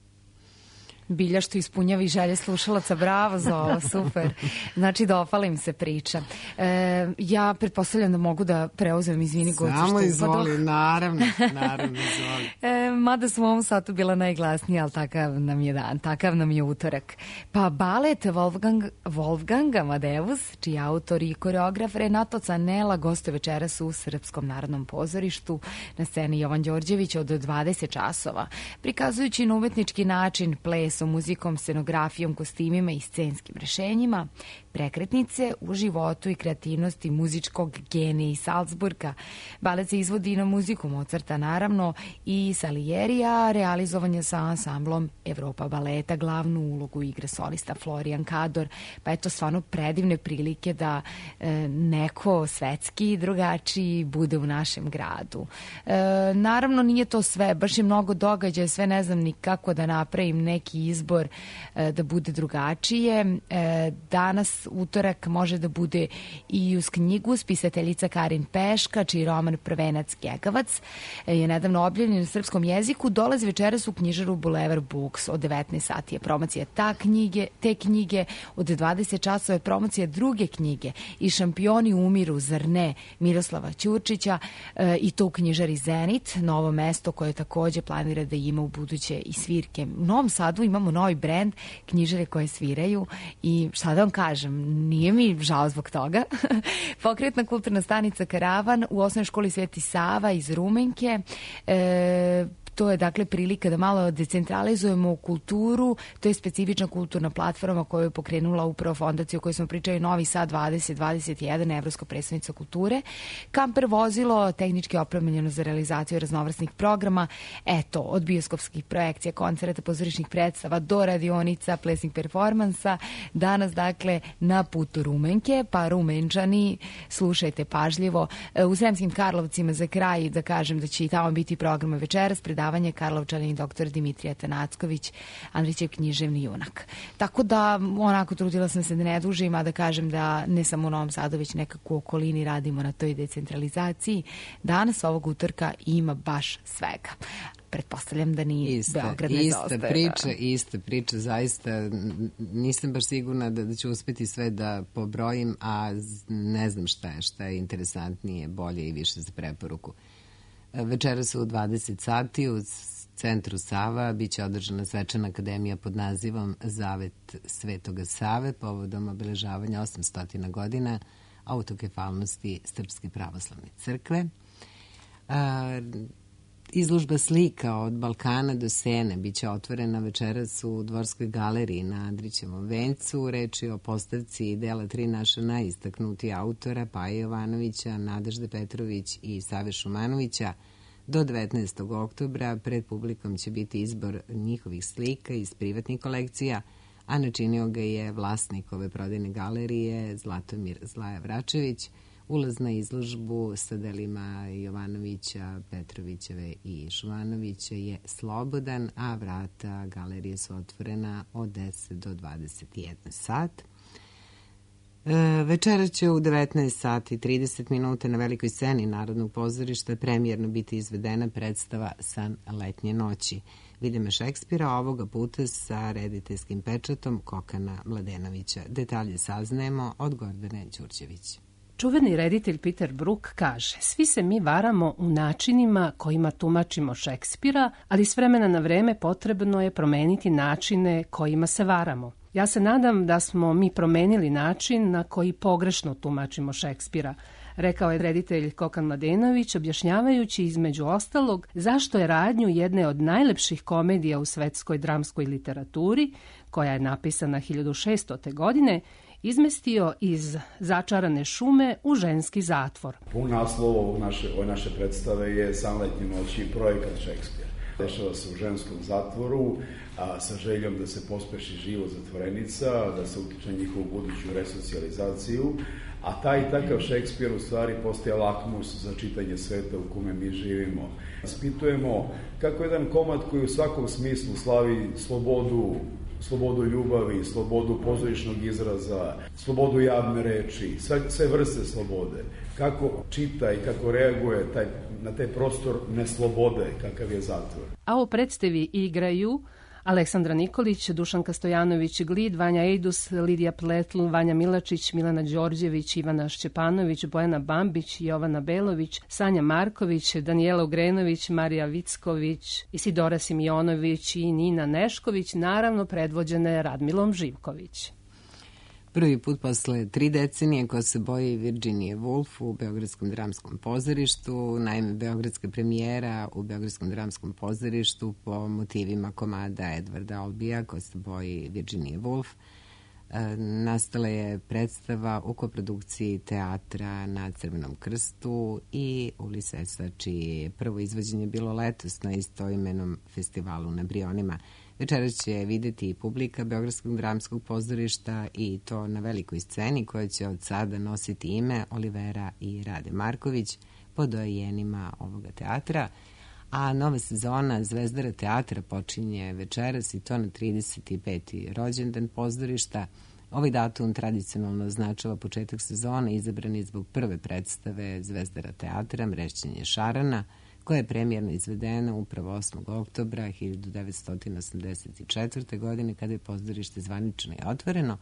Bilja što ispunjava i želje slušalaca, bravo za ovo, super. Znači da opala im se priča. E, ja pretpostavljam da mogu da preuzem, izvini Gocu. Samo izvoli, naravno, naravno izvoli. E, mada sam u ovom satu bila najglasnija, ali takav nam je dan, takav nam je utorak. Pa balet Wolfgang, Wolfgang Amadeus, čiji autor i koreograf Renato Canela goste večeras u Srpskom narodnom pozorištu na sceni Jovan Đorđević od dvadeset časova, prikazujući na umetnički način ples sa muzikom, scenografijom, kostimima i scenskim rešenjima, prekretnice u životu i kreativnosti muzičkog genija iz Salzburga. Balet se izvodi na muziku Mozarta, naravno, i Salijerija, realizovanje sa ansamblom Evropa baleta, glavnu ulogu igra solista Florian Kador, pa eto stvarno predivne prilike da e, neko svetski drugačiji bude u našem gradu. E, naravno nije to sve, baš je mnogo događaja, sve ne znam ni kako da napravim neki izbor e, da bude drugačije. E, danas utorak može da bude i uz knjigu spisateljica Karin Peška, čiji roman Prvenac Gegavac je nedavno objavljen na srpskom jeziku. Dolazi večeras u knjižaru Boulevard Books. Od devetnaest sati je promocija ta knjige, te knjige, od dvadeset časova je promocija druge knjige I šampioni umiru, zar ne, Miroslava Ćurčića, e, i to u knjižari Zenit, novo mesto koje takođe planira da ima u buduće i svirke. U Novom Sadu imamo novi brend, knjižare koje sviraju i šta da vam kažem, nije mi žao zbog toga. Pokretna kulturna stanica Karavan u osnovnoj školi Sveti Sava iz Rumenke. E, To je dakle prilika da malo decentralizujemo kulturu. To je specifična kulturna platforma koju je pokrenula upravo fondacija o kojoj smo pričali Novi Sad dvadeset dvadeset jedan, Evropska predstavnica kulture. Kamper vozilo, tehnički opremljeno za realizaciju raznovrsnih programa. Eto, od bioskopskih projekcija, koncerta, pozorišnih predstava do radionica, plesnih performansa. Danas dakle na putu Rumenke, pa Rumenčani, slušajte pažljivo. U Sremskim Karlovcima za kraj da kažem da će i tamo biti programa večeras, predavanje Karlovčanin doktor Dimitrija Tanacković, Andrićev književni junak. Tako da, onako, trudila sam se da ne dužim, a da kažem da ne samo u Novom Sadu, već nekako u okolini radimo na toj decentralizaciji. Danas ovog utorka ima baš svega. Pretpostavljam da ni ista, Beograd ne ista zaostaje. Priča, da. Ista priča, zaista nisam baš sigurna da, da ću uspeti sve da pobrojim, a ne znam šta je, šta je interesantnije, bolje i više za preporuku. Večeras u dvadeset sati u centru Sava biće održana svečana akademija pod nazivom Zavet Svetoga Save povodom obeležavanja osamsto godina autokefalnosti Srpske pravoslavne crkve. A, Izložba slika od Balkana do Sene biće otvorena večeras u Dvorskoj galeriji na Andrićevom vencu. Reč je o postavci dela tri naša najistaknutija autora, Paje Jovanovića, Nadežde Petrović i Save Šumanovića. Do devetnaestog oktobra pred publikom će biti izbor njihovih slika iz privatnih kolekcija, a načinio ga je vlasnik ove prodajne galerije Zlatomir Zlaja Vračević. Ulaz na izložbu sa delima Jovanovića, Petrovićeve i Šumanovića je slobodan, a vrata galerije su otvorena od deset do dvadeset jedan sat. E, večera će u devetnaest sati i trideset minuta na velikoj sceni Narodnog pozorišta premijerno biti izvedena predstava San letnje noći Viljama Šekspira, ovoga puta sa rediteljskim pečatom Kokana Mladenovića. Detalje saznajemo od Gordane Đurđević. Čuveni reditelj Peter Brook kaže: svi se mi varamo u načinima kojima tumačimo Šekspira, ali s vremena na vreme potrebno je promeniti načine kojima se varamo. Ja se nadam da smo mi promenili način na koji pogrešno tumačimo Šekspira, rekao je reditelj Kokan Mladenović, objašnjavajući između ostalog zašto je radnju jedne od najlepših komedija u svetskoj dramskoj literaturi, koja je napisana hiljadu šeststote. godine, izmestio iz začarane šume u ženski zatvor. Pun naslov ovog naše, ove naše predstave je San letnje noći, projekat Šekspir. Dešava se u ženskom zatvoru, a sa željom da se pospeši život zatvorenica, da se utiče njihovu buduću resocijalizaciju, a taj i takav Šekspir u stvari postaje lakmus za čitanje sveta u kome mi živimo. Ispitujemo kako jedan komad koji u svakom smislu slavi slobodu, slobodu ljubavi, slobodu pozorišnog izraza, slobodu javne reči, sve, sve vrste slobode. Kako čita i kako reaguje taj, na taj prostor neslobode kakav je zatvor. A u predstavi igraju Aleksandra Nikolić, Dušanka Stojanović Glid, Vanja Ejdus, Lidija Pletl, Vanja Milačić, Milana Đorđević, Ivana Šćepanović, Bojana Bambić, Jovana Belović, Sanja Marković, Danijela Ugrenović, Marija Vicković, Isidora Simjonović i Nina Nešković, naravno predvođene Radmilom Živković. Prvi put posle tri decenije ko se boji Virginije Woolf u Beogradskom dramskom pozorištu. Naime, beogradska premijera u Beogradskom dramskom pozorištu po motivima komada Edvarda Albija ko se boji Virginije Woolf. E, nastala je predstava u koprodukciji teatra na Crvenom krstu i Ulisesa, čije je prvo izvođenje bilo letos na istoimenom festivalu na Brionima. Večeras će videti i publika Beogradskog dramskog pozorišta i to na velikoj sceni koja će od sada nositi ime Olivera i Rade Marković pod doajenima ovoga teatra. A nova sezona Zvezdara teatra počinje večeras i to na trideset peti rođendan pozorišta. Ovaj datum tradicionalno označava početak sezone, izabran je zbog prve predstave Zvezdara teatra Mrešćenje šarana, koja je premijerno izvedena upravo osmog oktobra hiljadu devetsto osamdeset četvrte. godine kada je pozorište zvanično i otvoreno.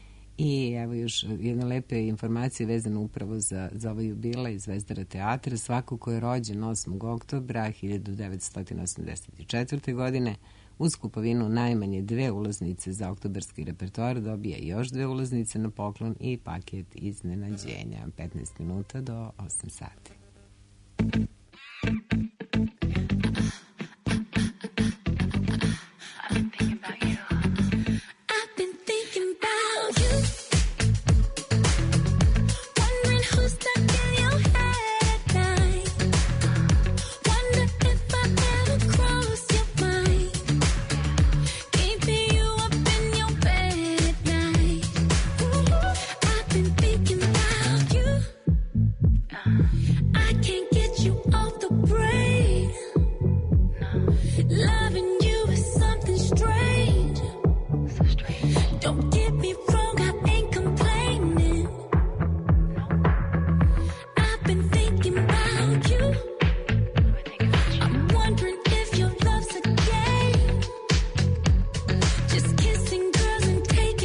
I evo još jedna lepe informacije vezane upravo za, za ovaj jubilej Zvezdara teatra. Svako ko je rođen osmog oktobra hiljadu devetsto osamdeset četvrte. godine uz kupovinu najmanje dve ulaznice za oktobarski repertoar dobija još dve ulaznice na poklon i paket iznenađenja. petnaest minuta do osam sati.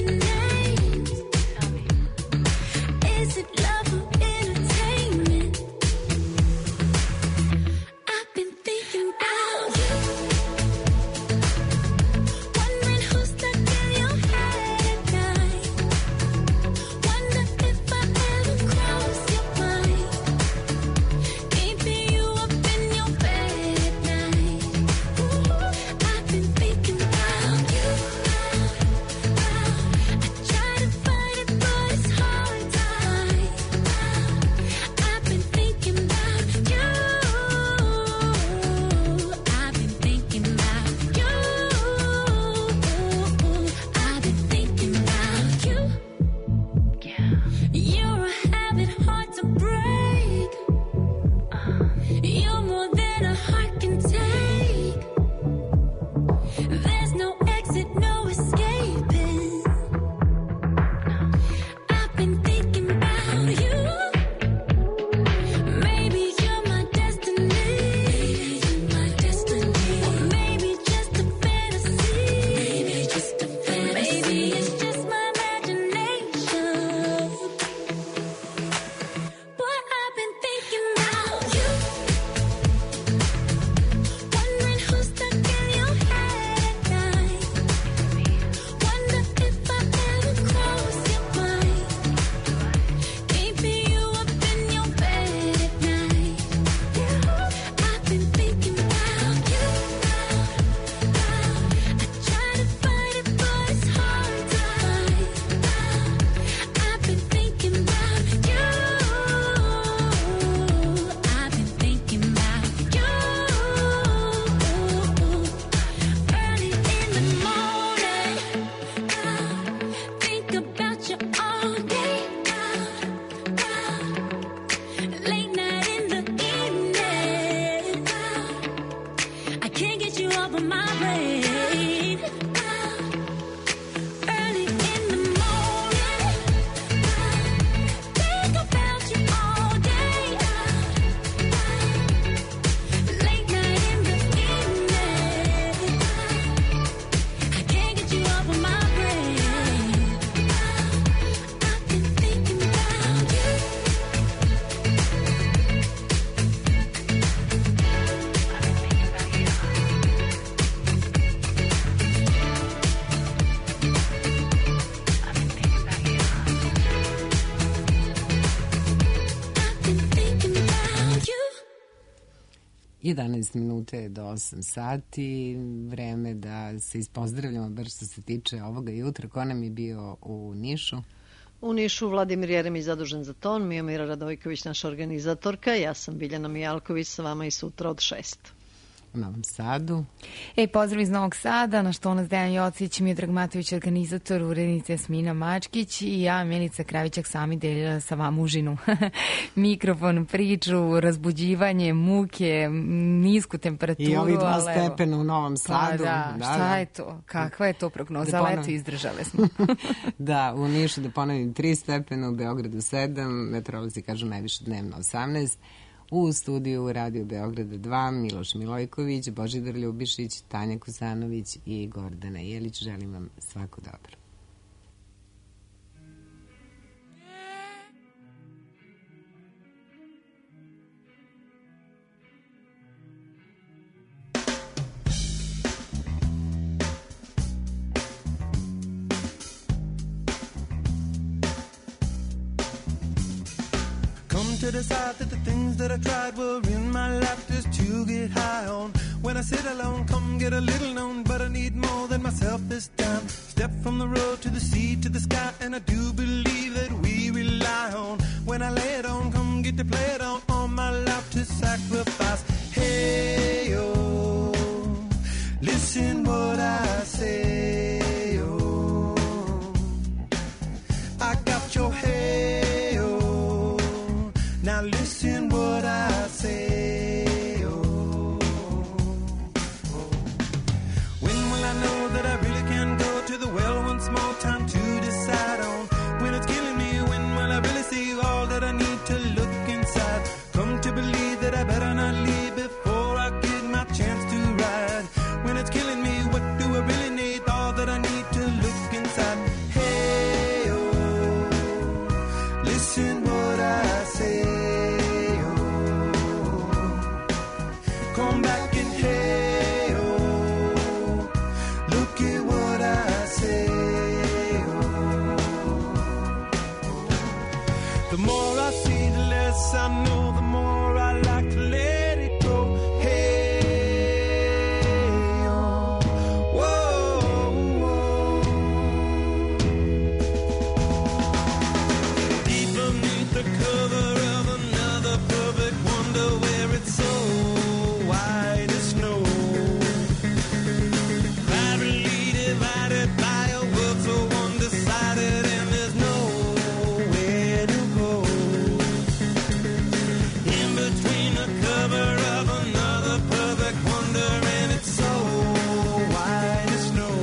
Is it love or entertainment? jedanaest minuta do osam sati, vreme da se ispozdravljamo, bar što se tiče ovoga jutra. Ko nam je bio u Nišu? U Nišu Vladimir Jeremić zadužen za ton, Mijomira Radojković naša organizatorka, ja sam Biljana Mijalković sa vama i sutra od šest. U Novom Sadu. E, pozdrav iz Novog Sada, na što nas Dejan Jocić, Miodrag Matović, organizator, urednica Jasmina Mačkić i ja, Milica Kravićak, sami delila sa vama užinu. Mikrofon, priču, razbuđivanje, muke, nisku temperaturu. I ovi dva ali evo. stepena u Novom Sadu. Pa da, Da, šta da. je to? Kakva je to prognoza? Da Da ponovim. Leto izdržale smo. Da, u Nišu, da ponovim, tri stepena, u Beogradu sedam, meteorolozi kažu najviše dnevno osamnaest. U studiju Radio Beograda dva, Miloš Milojković, Božidar Ljubišić, Tanja Kusanović i Gordana Jelić. Želim vam svako dobro. Come to decide that the things that I tried were in my life just to get high on. When I sit alone, come get a little known, but I need more than myself this time. Step from the road to the sea to the sky, and I do believe that we rely on. When I lay it on, come get to play it on, all my life to sacrifice. Hey, oh, listen what I say, oh, I got your hey, oh, now listen what I say, oh, when will I know that I really can go to the well once more? Time to decide on when it's killing me. When will I really see all that I need to look inside? Come to believe that I better not leave before I get my chance to ride. When it's killing me, what do I really need? All that I need to look inside. Hey, oh, listen what I say, oh, come back and hey, oh, look at what I say, oh. The more I see, the less I know, the more I like to let it go. Hey, oh, whoa, whoa. Deep beneath the cover of another perfect wonder, where it's so white as snow, privately divided by a world so undecided, and there's nowhere to go. In between the cover of another perfect wonder, and it's so white as snow,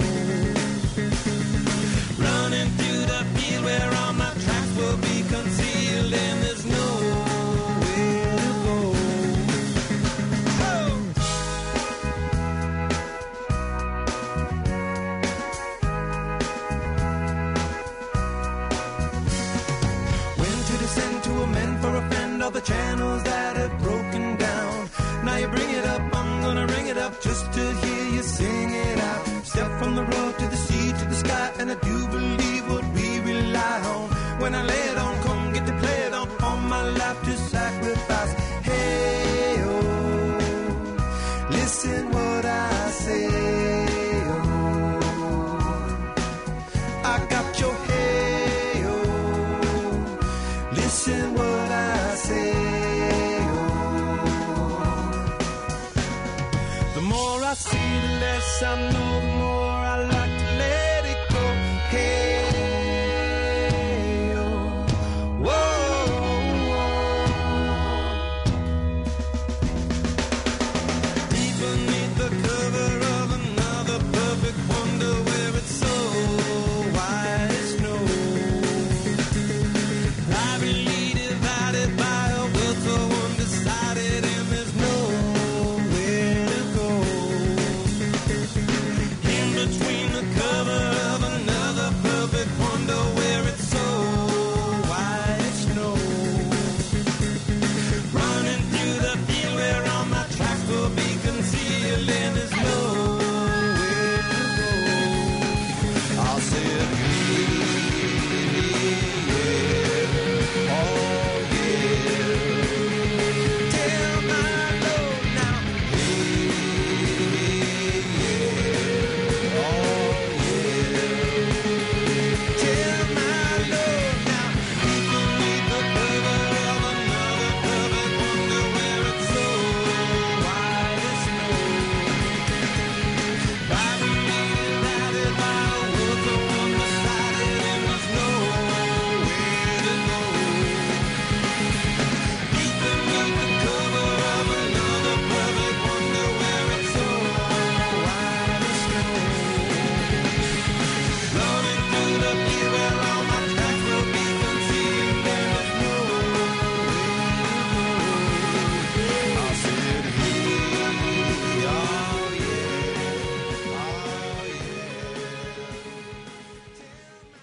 running through the field where all my tracks will be concealed, and there's nowhere to go. Oh! When to descend to amend for a friend, all the channels that have broken down. Now you bring it up, I'm gonna ring it up just to hear you sing it out. Step from the road to the sea to the sky, and I do believe what we rely on. When I lay